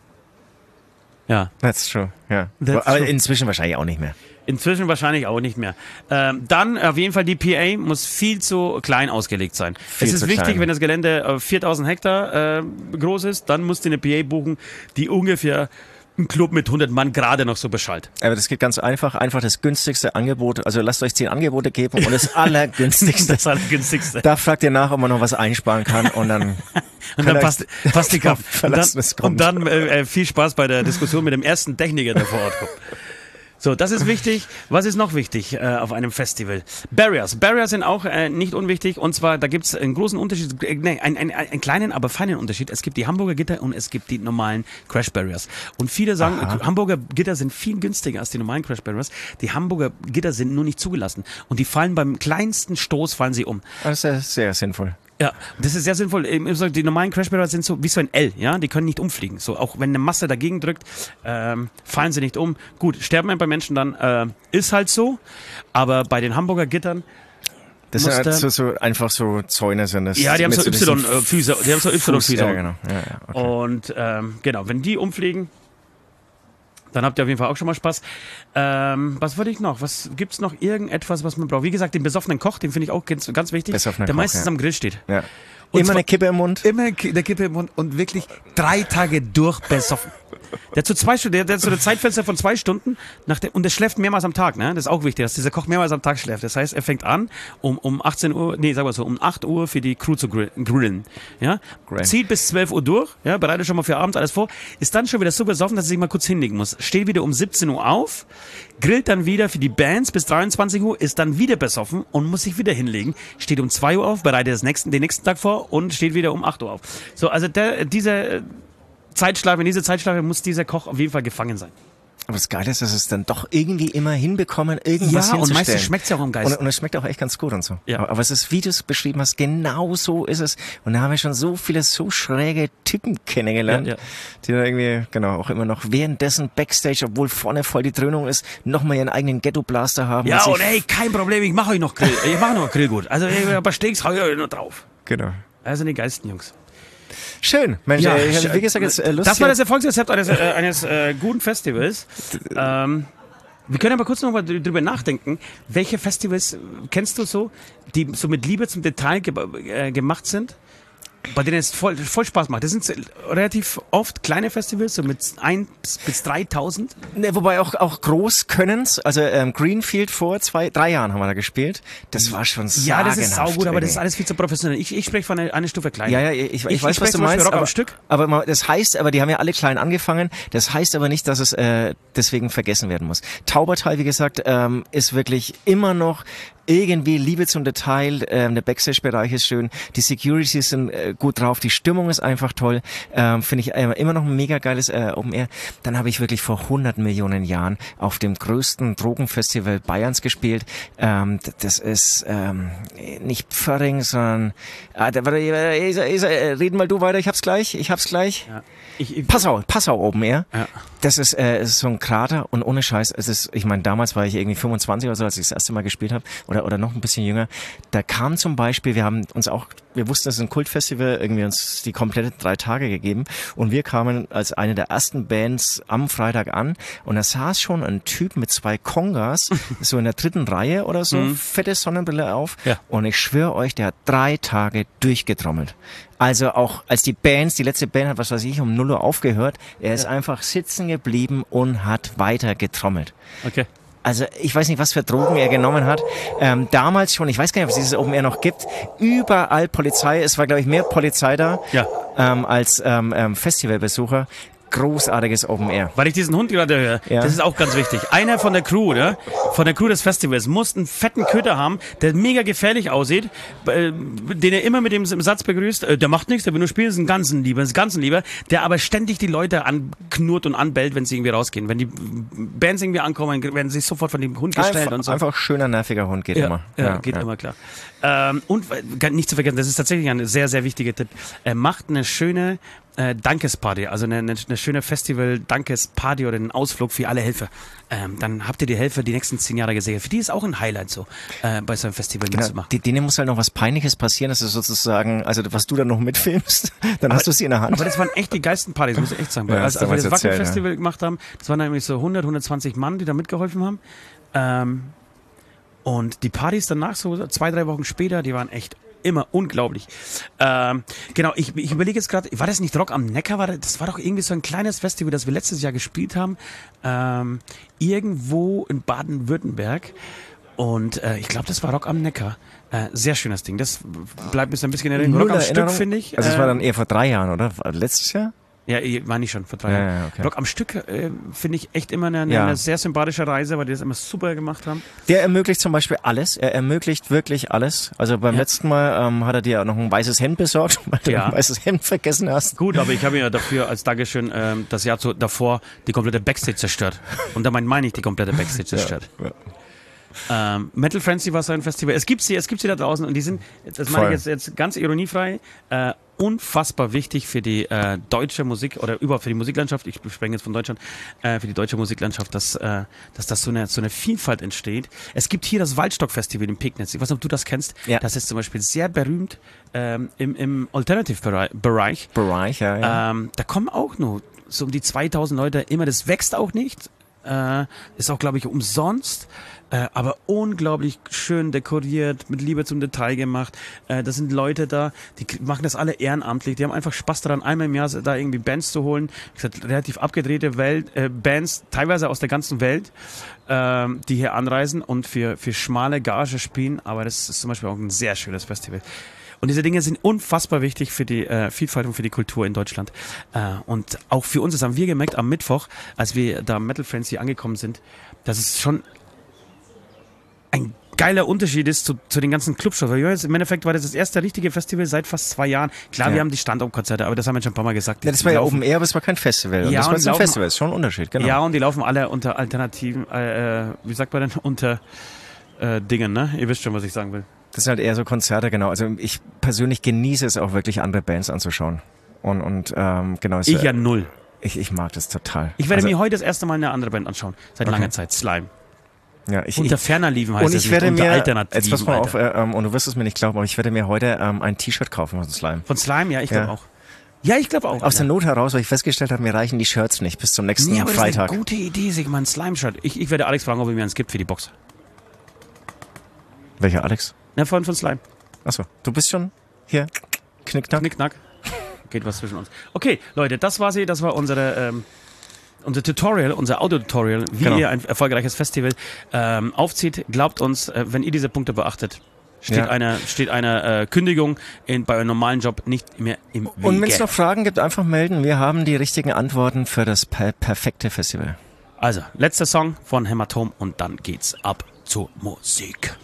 Ja. That's true. Ja. That's Aber true. inzwischen wahrscheinlich auch nicht mehr. Inzwischen wahrscheinlich auch nicht mehr. Ähm, dann auf jeden Fall die P A muss viel zu klein ausgelegt sein. Viel es ist zu wichtig, klein. wenn das Gelände äh, viertausend Hektar äh, groß ist, dann musst du eine P A buchen, die ungefähr einen Club mit hundert Mann gerade noch so beschallt. Aber das geht ganz einfach. Einfach das günstigste Angebot. Also lasst euch zehn Angebote geben und das allergünstigste. Das war das günstigste. Da fragt ihr nach, ob man noch was einsparen kann und dann Und dann Vielleicht- passt, passt die Kampf. Und Verlassen, dann, es kommt. und dann äh, äh, viel Spaß bei der Diskussion mit dem ersten Techniker, der vor Ort kommt. So, das ist wichtig. Was ist noch wichtig äh, auf einem Festival? Barriers. Barriers sind auch äh, nicht unwichtig. Und zwar, da gibt es einen großen Unterschied, äh, nee, einen, einen, einen kleinen, aber feinen Unterschied. Es gibt die Hamburger Gitter und es gibt die normalen Crash Barriers. Und viele sagen, Aha. Hamburger Gitter sind viel günstiger als die normalen Crash Barriers. Die Hamburger Gitter sind nur nicht zugelassen. Und die fallen beim kleinsten Stoß, fallen sie um. Das ist sehr, sehr sinnvoll. Ja, das ist sehr sinnvoll. Die normalen Crash Barriers sind so wie so ein L, ja, die können nicht umfliegen. So, auch wenn eine Masse dagegen drückt, ähm, fallen sie nicht um. Gut, sterben ein paar Menschen dann, äh, ist halt so. Aber bei den Hamburger Gittern Das sind halt so, so einfach so Zäune sind das. Ja, die haben so Y-Füße, die haben so Y-Füße. Ja, genau. Ja, ja, okay. Und ähm, genau, wenn die umfliegen, dann habt ihr auf jeden Fall auch schon mal Spaß. Ähm, was wollte ich noch? Was gibt's noch irgendetwas, was man braucht? Wie gesagt, den besoffenen Koch, den finde ich auch ganz, ganz wichtig, Besoffener der Koch, meistens ja. am Grill steht. Ja. Und immer zwar, eine Kippe im Mund. Immer eine Kippe im Mund und wirklich drei Tage durch besoffen. Der hat so zwei Stunden, der, der hat so eine Zeitfenster von zwei Stunden nach der, und der schläft mehrmals am Tag, ne? Das ist auch wichtig, dass dieser Koch mehrmals am Tag schläft. Das heißt, er fängt an, um, um achtzehn Uhr, nee, sagen wir so, um acht Uhr für die Crew zu grillen, ja? Great. Zieht bis zwölf Uhr durch, ja? Bereitet schon mal für abends alles vor, ist dann schon wieder so besoffen, dass er sich mal kurz hinlegen muss. Steht wieder um siebzehn Uhr auf, grillt dann wieder für die Bands bis dreiundzwanzig Uhr, ist dann wieder besoffen und muss sich wieder hinlegen, steht um zwei Uhr auf, bereitet das nächsten, den nächsten Tag vor und steht wieder um acht Uhr auf. So, also der, diese Zeitschleife, in dieser Zeitschleife muss dieser Koch auf jeden Fall gefangen sein. Aber das Geile ist, dass es dann doch irgendwie immer hinbekommen, irgendwas Ja, hinzustellen. und meistens schmeckt's ja auch am Geist. Und, und es schmeckt auch echt ganz gut und so. Ja. Aber, aber es ist, wie du es beschrieben hast, genau so ist es. Und da haben wir schon so viele so schräge Typen kennengelernt, Ja, ja. die da irgendwie, genau, auch immer noch währenddessen Backstage, obwohl vorne voll die Dröhnung ist, nochmal ihren eigenen Ghetto-Blaster haben. Ja, sich- und ey, kein Problem, ich mache euch noch Grill. Ich mache noch Grillgut. Also, ey, ein paar Steaks hau ich euch noch drauf. Genau. Also, die geilsten Jungs. Schön. Mensch, Ja, äh, ich hab, wie gesagt, jetzt äh, Lust Das war hier- das Erfolgsrezept eines, äh, eines äh, guten Festivals. Ähm, wir können aber kurz noch mal dr- drüber nachdenken. Welche Festivals kennst du so, die so mit Liebe zum Detail ge äh, gemacht sind? Bei denen es voll, voll Spaß macht. Das sind so relativ oft kleine Festivals, so mit eins bis dreitausend. Ne, wobei auch, auch Großkönnens, also ähm, Greenfield vor zwei, drei Jahren haben wir da gespielt. Das war schon Ja, das ist sagenhaft saugut, aber das ist irgendwie. alles viel zu professionell. Ich, ich spreche von einer, eine Stufe kleiner. Ja, ja, ich, ich, Ich- weiß, ich was spreche du zum Beispiel meinst, Rock am aber, Stück. aber mal- das heißt, aber die haben ja alle klein angefangen, das heißt aber nicht, dass es äh, deswegen vergessen werden muss. Taubertal, wie gesagt, ähm, ist wirklich immer noch irgendwie Liebe zum Detail, ähm, der Backstage-Bereich ist schön, die Securities sind äh, gut drauf, die Stimmung ist einfach toll, ähm, finde ich äh, immer noch ein mega geiles äh, Open Air. Dann habe ich wirklich vor hundert Millionen Jahren auf dem größten Drogenfestival Bayerns gespielt. Ähm, d- das ist ähm, nicht Pförring, sondern ah, da, warte, äh, Isa, Isa, äh, reden mal du weiter, ich hab's gleich, ich hab's gleich. Ja. Ich, ich, Passau, Passau Open Air. Ja. Das ist, äh, ist so ein Krater und ohne Scheiß, es ist, ich meine, damals war ich irgendwie fünfundzwanzig oder so, als ich das erste Mal gespielt habe, oder oder noch ein bisschen jünger. Da kam zum Beispiel, wir haben uns auch, wir wussten, es ist ein Kultfestival, irgendwie uns die komplette drei Tage gegeben und wir kamen als eine der ersten Bands am Freitag an und da saß schon ein Typ mit zwei Kongas, so in der dritten Reihe oder so, fette Sonnenbrille auf Ja. und ich schwöre euch, der hat drei Tage durchgetrommelt. Also auch als die Bands, die letzte Band hat, was weiß ich, um null Uhr aufgehört, er ist einfach sitzen geblieben und hat weiter getrommelt. okay. Also ich weiß nicht, was für Drogen er genommen hat. Ähm, damals schon, ich weiß gar nicht, ob es dieses Open Air noch gibt, überall Polizei, es war glaube ich mehr Polizei da Ja. ähm, als ähm, ähm, Festivalbesucher. Großartiges Open Air. Weil ich diesen Hund gerade höre, Ja. das ist auch ganz wichtig. Einer von der Crew, ne? Von der Crew des Festivals muss einen fetten Köter haben, der mega gefährlich aussieht, äh, den er immer mit dem Satz begrüßt, äh, der macht nichts, der will nur spielen, ist ein ganzen Lieber, ist ein ganzen Lieber, der aber ständig die Leute anknurrt und anbellt, wenn sie irgendwie rausgehen. Wenn die Bands irgendwie ankommen, werden sie sofort von dem Hund gestellt Einfach, und so. einfach schöner, nerviger Hund, geht Ja, immer. ja, geht immer klar. Ähm, und äh, nicht zu vergessen, das ist tatsächlich ein sehr, sehr wichtiger Tipp. Er macht eine schöne äh, Dankesparty, also eine, eine, eine schöne Festival-Dankesparty oder einen Ausflug für alle Helfer. Ähm, dann habt ihr die Helfer die nächsten zehn Jahre gesehen. Für die ist auch ein Highlight so, äh, bei so einem Festival Genau, mitzumachen. die- denen muss halt noch was Peinliches passieren, das ist sozusagen, also was du dann noch mitfilmst, dann hast du sie in der Hand. Aber das waren echt die geilsten Partys, muss ich echt sagen. Weil Ja, als, hast als wir du das damals erzählt, Wackel-Festival gemacht haben, das waren nämlich so hundert, hundertzwanzig Mann, die da mitgeholfen haben. Ähm, und die Partys danach, so zwei, drei Wochen später, die waren echt immer unglaublich. Ähm, genau, ich, ich überlege jetzt gerade, war das nicht Rock am Neckar? War das, das war doch irgendwie so ein kleines Festival, das wir letztes Jahr gespielt haben. Ähm, irgendwo in Baden-Württemberg. Und äh, ich glaube, das war Rock am Neckar. Äh, sehr schönes Ding. Das bleibt mir so ein bisschen in Erinnerung. Null Rock am Stück, Erinnerung. finde ich. Also es äh, war dann eher vor drei Jahren, oder? War Letztes Jahr? Ja, meine ich schon, vor drei Jahren. Ja, ja, okay. Rock am Stück äh, finde ich echt immer eine, eine, Ja. eine sehr sympathische Reise, weil die das immer super gemacht haben. Der ermöglicht zum Beispiel alles. Er ermöglicht wirklich alles. Also beim Ja. letzten Mal ähm, hat er dir auch noch ein weißes Hemd besorgt, weil du Ja. ein weißes Hemd vergessen hast. Gut, aber ich habe ja dafür als Dankeschön ähm, das Jahr zu, davor die komplette Backstage zerstört. Und damit meine ich die komplette Backstage zerstört. Ja. Ähm, Metal Frenzy war so ein Festival. Es gibt sie, es gibt sie da draußen und die sind, das meine Voll. ich jetzt, jetzt ganz ironiefrei, äh, unfassbar wichtig für die äh, deutsche Musik oder überhaupt für die Musiklandschaft. Ich spreche jetzt von Deutschland, äh, für die deutsche Musiklandschaft, dass, äh, dass das so eine, so eine Vielfalt entsteht. Es gibt hier das Waldstock-Festival in Pegnitz. Ich weiß nicht, ob du das kennst. Ja. Das ist zum Beispiel sehr berühmt ähm, im, im Alternative-Bereich. Bereich, ja, ja. Ähm, da kommen auch nur so um die zweitausend Leute immer. Das wächst auch nicht. Äh, ist auch, glaube ich, umsonst. Äh, aber unglaublich schön dekoriert, mit Liebe zum Detail gemacht. Äh, da sind Leute da, die k- machen das alle ehrenamtlich. Die haben einfach Spaß daran, einmal im Jahr da irgendwie Bands zu holen. Wie gesagt, relativ abgedrehte Welt, äh, Bands, teilweise aus der ganzen Welt, ähm, die hier anreisen und für, für schmale Gage spielen. Aber das ist zum Beispiel auch ein sehr schönes Festival. Und diese Dinge sind unfassbar wichtig für die äh, Vielfalt und für die Kultur in Deutschland. Äh, und auch für uns, das haben wir gemerkt am Mittwoch, als wir da am Metal Frenzy angekommen sind, dass es schon ein geiler Unterschied ist zu, zu den ganzen Clubshows. Weil jetzt, im Endeffekt war das das erste richtige Festival seit fast zwei Jahren. Klar, Ja. wir haben die Standortkonzerte, aber das haben wir schon ein paar Mal gesagt. Ja, das war ja laufen- Open Air, aber es war kein Festival. Und Ja, das war und jetzt ein laufen- Festival, ist schon ein Unterschied, genau. Ja, und die laufen alle unter alternativen, äh, äh, wie sagt man denn, unter äh, Dingen, ne? Ihr wisst schon, was ich sagen will. Das sind halt eher so Konzerte, genau. Also ich persönlich genieße es auch wirklich, andere Bands anzuschauen. Und, und ähm, genau. es- Ich ja null. ich, ich mag das total. Ich werde also, mir heute das erste Mal eine andere Band anschauen. Seit Okay. langer Zeit. Slime. ja, ich, Unter ich, ferner liefen heißt und es ich werde nicht, unter mir, Alternativen. jetzt pass mal auf, Alter. äh, ähm, und du wirst es mir nicht glauben, aber ich werde mir heute ähm, ein T-Shirt kaufen von Slime. Von Slime, ja, ich glaube Ja. auch. Ja, ich glaube auch. Aus der ja. Not heraus, weil ich festgestellt habe, mir reichen die Shirts nicht bis zum nächsten Nee, aber das ist Freitag. eine gute Idee, sich mal ein Slime-Shirt. Ich, ich werde Alex fragen, ob er mir eins gibt für die Box. Welcher Alex? Na, von, von Slime. Achso, du bist schon hier, Knickknack. Knickknack. Geht was zwischen uns. Okay, Leute, das war sie. Das war unsere, ähm, unser Tutorial, unser Audio-Tutorial, wie Genau. ihr ein erfolgreiches Festival ähm, aufzieht. Glaubt uns, äh, wenn ihr diese Punkte beachtet, steht Ja. eine, steht eine äh, Kündigung in, bei eurem normalen Job nicht mehr im Wege. Und wenn es noch Fragen gibt, einfach melden. Wir haben die richtigen Antworten für das per perfekte Festival. Also, letzter Song von Hämatom und dann geht's ab zur Musik.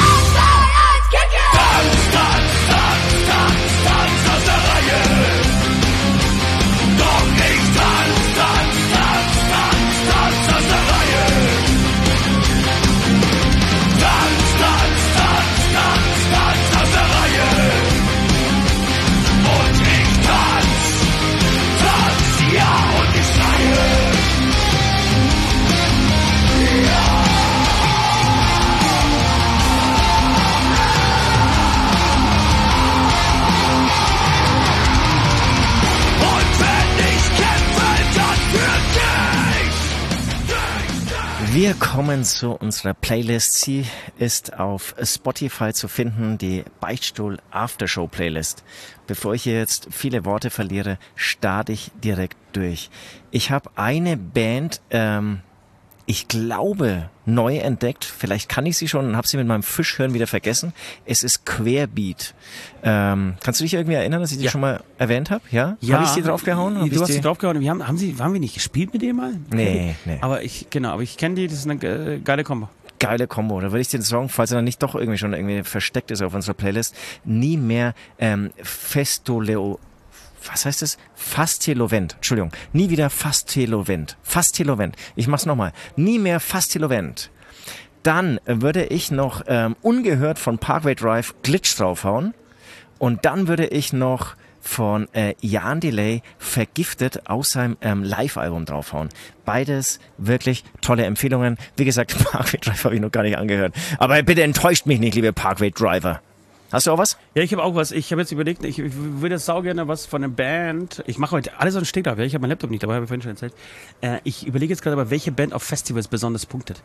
Wir kommen zu unserer Playlist. Sie ist auf Spotify zu finden, die Beichtstuhl Aftershow Playlist. Bevor ich hier jetzt viele Worte verliere, starte ich direkt durch. Ich habe eine Band, ähm, ich glaube, neu entdeckt. Vielleicht kann ich sie schon und habe sie mit meinem Fischhören wieder vergessen. Es ist Querbeat. Ähm, kannst du dich irgendwie erinnern, dass ich die Ja. schon mal erwähnt habe? Ja? Ja, Habe ich sie draufgehauen? Hab ich Du hast die- sie draufgehauen. Wir haben, haben sie, haben wir nicht gespielt mit dem mal? Nee, nee. Aber ich, genau, aber ich kenne die, das ist eine äh, geile Kombo. Geile Kombo. Da würde ich den Song, falls er dann nicht doch irgendwie schon irgendwie versteckt ist auf unserer Playlist, nie mehr ähm, Festoleo. Was heißt es? Fastelovent. Entschuldigung. Nie wieder Fastelovent. Fastelovent. Ich mach's nochmal. Nie mehr Fastelovent. Dann würde ich noch ähm, ungehört von Parkway Drive Glitch draufhauen. Und dann würde ich noch von äh, Jan Delay Vergiftet aus seinem ähm, Live-Album draufhauen. Beides wirklich tolle Empfehlungen. Wie gesagt, Parkway Drive habe ich noch gar nicht angehört. Aber bitte enttäuscht mich nicht, liebe Parkway Driver. Hast du auch was? Ja, ich habe auch was. Ich habe jetzt überlegt, ich, ich würde sau gerne was von einer Band. Ich mache heute alles an Stegreif. Ja? Ich habe meinen Laptop nicht dabei, habe ich vorhin schon erzählt. Äh, ich überlege jetzt gerade aber, welche Band auf Festivals besonders punktet.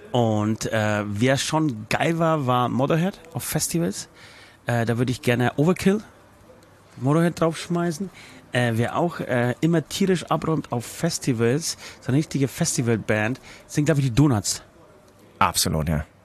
Und äh, wer schon geil war, war Motorhead auf Festivals. Äh, da würde ich gerne Overkill, Motorhead draufschmeißen. Äh, wer auch äh, immer tierisch abräumt auf Festivals, so eine richtige Festivalband, sind glaube ich die Donuts. Absolut, ja.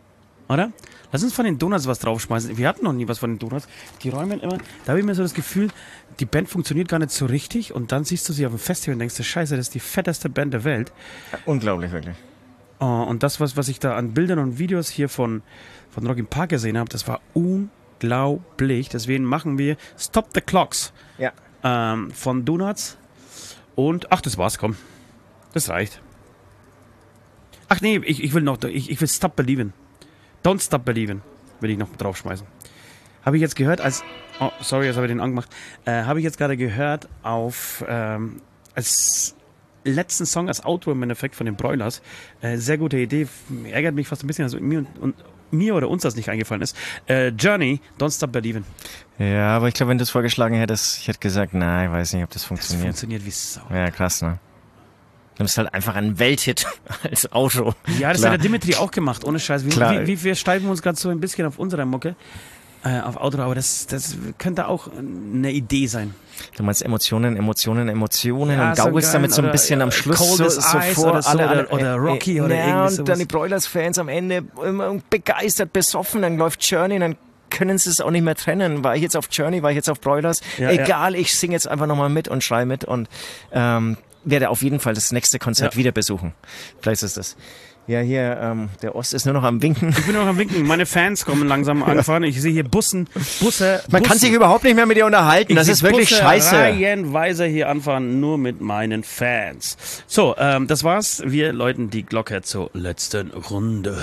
oder? Lass uns von den Donuts was draufschmeißen. Wir hatten noch nie was von den Donuts. Die räumen immer, da habe ich mir so das Gefühl, die Band funktioniert gar nicht so richtig und dann siehst du sie auf dem Festival und denkst du, scheiße, das ist die fetteste Band der Welt. Ja, unglaublich, wirklich. Oh, und das, was, was ich da an Bildern und Videos hier von, von Rock im Park gesehen habe, das war unglaublich. Deswegen machen wir Stop the Clocks Ja. ähm, von Donuts. Und, ach, das war's, komm. Das reicht. Ach nee, ich, ich will noch, ich, ich will Stop Believin'. Don't Stop Believin', will ich noch draufschmeißen. Habe ich jetzt gehört als, oh, sorry, jetzt habe ich den angemacht. Äh, habe ich jetzt gerade gehört auf, ähm, als letzten Song, als Outro im Endeffekt von den Broilers. Äh, sehr gute Idee. Ärgert mich fast ein bisschen, also mir und, und mir oder uns das nicht eingefallen ist. Äh, Journey, Don't Stop Believin'. Ja, aber ich glaube, wenn du es vorgeschlagen hättest, ich hätte gesagt, nein, ich weiß nicht, ob das Das funktioniert. funktioniert wie Sau. Ja, krass, ne? Du bist halt einfach ein Welthit als Auto. Ja, das Klar. hat der Dimitri auch gemacht, ohne Scheiß. Wir, Klar. wir, wir, wir steigen uns gerade so ein bisschen auf unsere Mucke, äh, auf Outro, aber das, das könnte auch eine Idee sein. Du meinst Emotionen, Emotionen, Emotionen Ja, und so gaukelst geil, damit so ein oder, bisschen äh, am Schluss Cold so, as so Ice vor oder so, alle, oder- alle, oder Rocky äh, oder ja, irgendwie und sowas. dann die Broilers-Fans am Ende immer begeistert, besoffen, dann läuft Journey, dann können sie es auch nicht mehr trennen. War ich jetzt auf Journey, war ich jetzt auf Broilers? Ja, Egal, ich singe jetzt einfach nochmal mit und schreie mit und ähm, werde auf jeden Fall das nächste Konzert Ja. wieder besuchen. Vielleicht ist das. Ja, hier, ähm, der Ost ist nur noch am Winken. Ich bin noch am Winken. Meine Fans kommen langsam angefahren. Ich sehe hier Bussen, Busse. Man Bussen. kann sich überhaupt nicht mehr mit dir unterhalten. Ich Das sehe ist wirklich Busse scheiße. reihenweise hier anfahren, nur mit meinen Fans. So, ähm, das war's. Wir läuten die Glocke zur letzten Runde.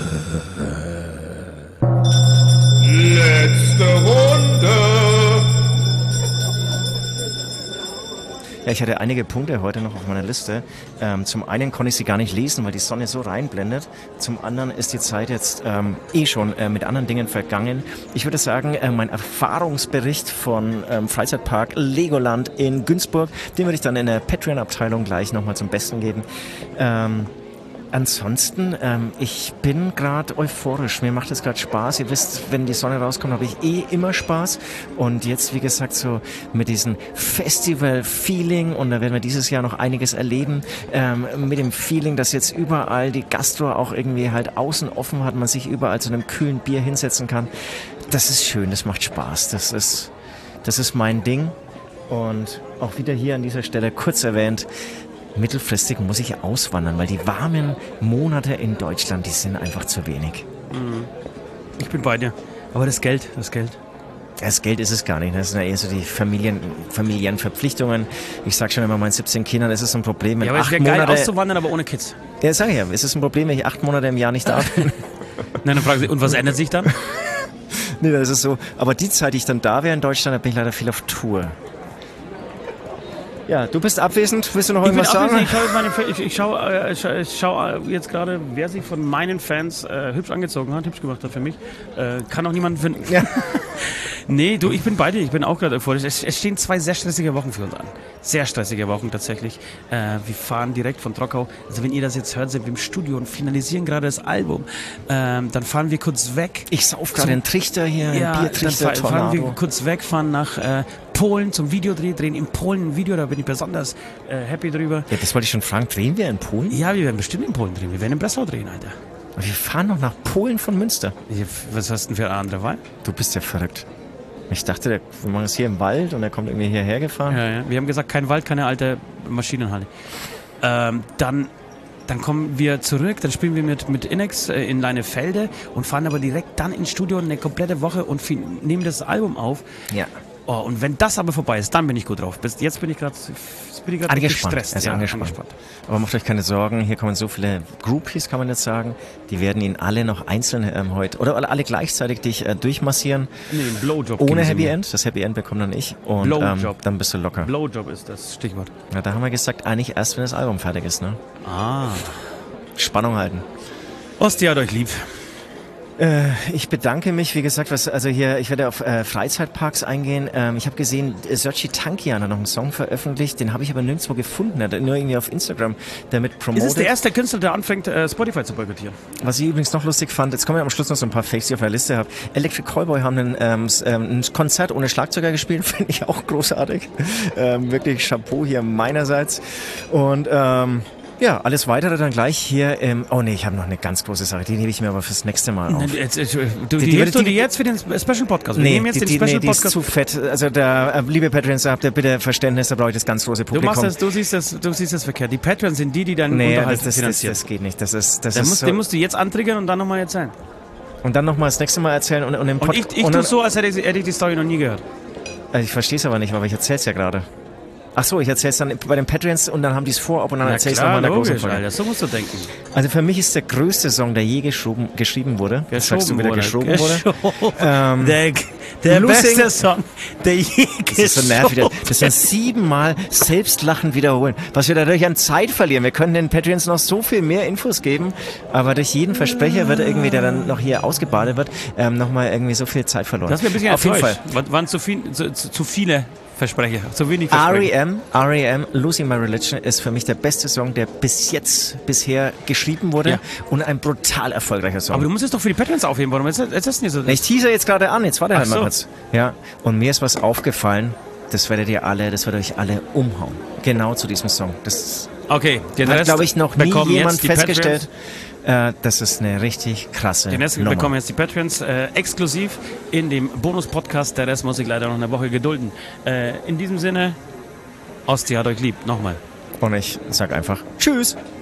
Letzte Runde. Ja, ich hatte einige Punkte heute noch auf meiner Liste. Ähm, zum einen konnte ich sie gar nicht lesen, weil die Sonne so reinblendet. Zum anderen ist die Zeit jetzt ähm, eh schon äh, mit anderen Dingen vergangen. Ich würde sagen, äh, mein Erfahrungsbericht von ähm, Freizeitpark Legoland in Günzburg, den würde ich dann in der Patreon-Abteilung gleich nochmal zum Besten geben. Ähm, Ansonsten, ähm, ich bin gerade euphorisch. Mir macht es gerade Spaß. Ihr wisst, wenn die Sonne rauskommt, habe ich eh immer Spaß. Und jetzt, wie gesagt, so mit diesem Festival-Feeling, und da werden wir dieses Jahr noch einiges erleben, ähm, mit dem Feeling, dass jetzt überall die Gastro auch irgendwie halt außen offen hat, man sich überall zu einem kühlen Bier hinsetzen kann. Das ist schön, das macht Spaß. Das ist, das ist mein Ding. Und auch wieder hier an dieser Stelle kurz erwähnt, mittelfristig muss ich auswandern, weil die warmen Monate in Deutschland, die sind einfach zu wenig. Ich bin bei dir. Aber das Geld, das Geld. Das Geld ist es gar nicht. Das sind ja eher so die Familien, familiären Verpflichtungen. Ich sag schon immer, meinen siebzehn Kindern, das ist ein Problem. Wenn Ja, aber es acht wäre geil Monate, auszuwandern, aber ohne Kids. ja, sag ich ja, es ist ein Problem, wenn ich acht Monate im Jahr nicht da bin. Nein, dann fragen sie, und was ändert sich dann? Nee, das ist so. Aber die Zeit, die ich dann da wäre in Deutschland, da bin ich leider viel auf Tour. Ja, du bist abwesend. Willst du noch Ich, bin irgendwas sagen? abwesend, ich schaue, meine, ich, ich schaue, äh, ich schaue, ich schaue jetzt gerade, wer sich von meinen Fans äh, hübsch angezogen hat, hübsch gemacht hat für mich. Äh, kann auch niemand finden. Ja. Nee, du, ich bin bei dir. Ich bin auch gerade euphorisch. Es, es stehen zwei sehr stressige Wochen für uns an. Sehr stressige Wochen tatsächlich. Äh, wir fahren direkt von Trockau. Also wenn ihr das jetzt hört, sind wir im Studio und finalisieren gerade das Album. Ähm, dann fahren wir kurz weg. Ich sauf gerade einen Trichter hier, Ja, einen dann Biertrichter, fahr, fahren wir Tornado. kurz weg, fahren nach äh, Polen zum Videodreh, drehen in Polen ein Video, da bin ich besonders äh, happy drüber. Ja, das wollte ich schon fragen. Drehen wir in Polen? Ja, wir werden bestimmt in Polen drehen, wir werden in Breslau drehen, Alter. Aber wir fahren noch nach Polen von Münster. Ich, was hast du denn für eine andere Wahl? Du bist ja verrückt. Ich dachte, der, wir machen es hier im Wald und er kommt irgendwie hierher gefahren. Ja, ja. Wir haben gesagt, kein Wald, keine alte Maschinenhalle. Ähm, dann, dann kommen wir zurück, dann spielen wir mit, mit Inex äh, in Leinefelde und fahren aber direkt dann ins Studio eine komplette Woche und fi- nehmen das Album auf. Ja. Oh, und wenn das aber vorbei ist, dann bin ich gut drauf. Bis jetzt bin ich gerade Angespannt. gestresst. Also ja, angespannt. Aber macht euch keine Sorgen, hier kommen so viele Groupies, kann man jetzt sagen. Die werden ihn alle noch einzeln ähm, heute, oder alle, alle gleichzeitig dich äh, durchmassieren. Nee, ein Blowjob. Ohne geben sie Happy mir. End. Das Happy End bekommt dann ich. Und Blowjob. ähm, dann bist du locker. Blowjob ist das Stichwort. Ja, da haben wir gesagt, eigentlich erst, wenn das Album fertig ist. Ne? Ah. Spannung halten. Osti hat euch lieb. Äh, ich bedanke mich, wie gesagt, was, also hier, ich werde auf äh, Freizeitparks eingehen. Ähm, ich habe gesehen, äh, Sergi Tankian hat noch einen Song veröffentlicht, den habe ich aber nirgendwo gefunden, er hat nur irgendwie auf Instagram damit promotet. Ist es der erste Künstler, der anfängt, äh, Spotify zu boykottieren? Was ich übrigens noch lustig fand, jetzt kommen wir am Schluss noch so ein paar Fakes, die ich auf der Liste habe. Electric Callboy haben einen, ähm, s- ähm, ein Konzert ohne Schlagzeuger gespielt, finde ich auch großartig. Ähm, wirklich Chapeau hier meinerseits. Und ähm, Ja, alles Weitere dann gleich hier im... Oh nee, ich habe noch eine ganz große Sache, die nehme ich mir aber fürs nächste Mal auf. Jetzt, jetzt, du, die, Die- die, die- hebst du die- dir jetzt für den Special Podcast. Wir Nee, nehmen jetzt die, den die, Special nee, die ist Podcast. zu fett. Also da, äh, liebe Patrons, da habt ihr bitte Verständnis, da brauche ich das ganz große Du Publikum. machst das, du siehst das, du siehst das verkehrt. Die Patrons sind die, die deinen Nee, Unterhalt das, das, das, finanzieren. das geht nicht. Das ist, das Den ist musst, so. den musst du jetzt antriggern und dann nochmal erzählen. Und dann nochmal das nächste Mal erzählen und, und im Und Pod- ich, ich und tue dann, so, als hätte ich, hätte ich die Story noch nie gehört. Also ich verstehe es aber nicht, aber ich erzähl's ja gerade. Ach so, ich erzähl's dann bei den Patrons und dann haben die es vorab und dann Na erzähl's klar, nochmal in der großen logisch, Folge. Alter, so musst du denken. Also für mich ist der größte Song, der je geschoben, geschrieben wurde. Das sagst du wieder, geschoben wurde. Geschoben. Ähm, Der, der Losing- beste Song, der je Das ist so nervig. geschoben Das sind siebenmal selbstlachend wiederholen. Was wir dadurch an Zeit verlieren. Wir können den Patreons noch so viel mehr Infos geben, aber durch jeden Versprecher wird irgendwie, der dann noch hier ausgebadet wird, ähm, nochmal irgendwie so viel Zeit verloren. Das ist mir ein bisschen Auf jeden Fall. enttäuscht. Wa- Waren zu, viel, zu, zu, zu viele Versprecher, zu wenig R Versprecher. E M, R E M, Losing My Religion ist für mich der beste Song, der bis jetzt, bisher geschrieben wurde Ja. und ein brutal erfolgreicher Song. Aber du musst es doch für die Patrons aufheben, warum ist das, ist das nicht so? Ich teaser jetzt gerade an, jetzt warte halt Ach mal so. kurz. Ja, und mir ist was aufgefallen, das werdet ihr alle, das wird euch alle umhauen. Genau zu diesem Song. Das Okay, den hat, Rest glaube ich, noch nie bekommen jemand jetzt die festgestellt. Äh, das ist eine richtig krasse Den Rest Nummer. bekommen jetzt die Patrons äh, exklusiv in dem Bonus-Podcast. Der Rest muss ich leider noch eine Woche gedulden. Äh, in diesem Sinne, Ostsee hat euch lieb. Nochmal. Und ich sag einfach Tschüss.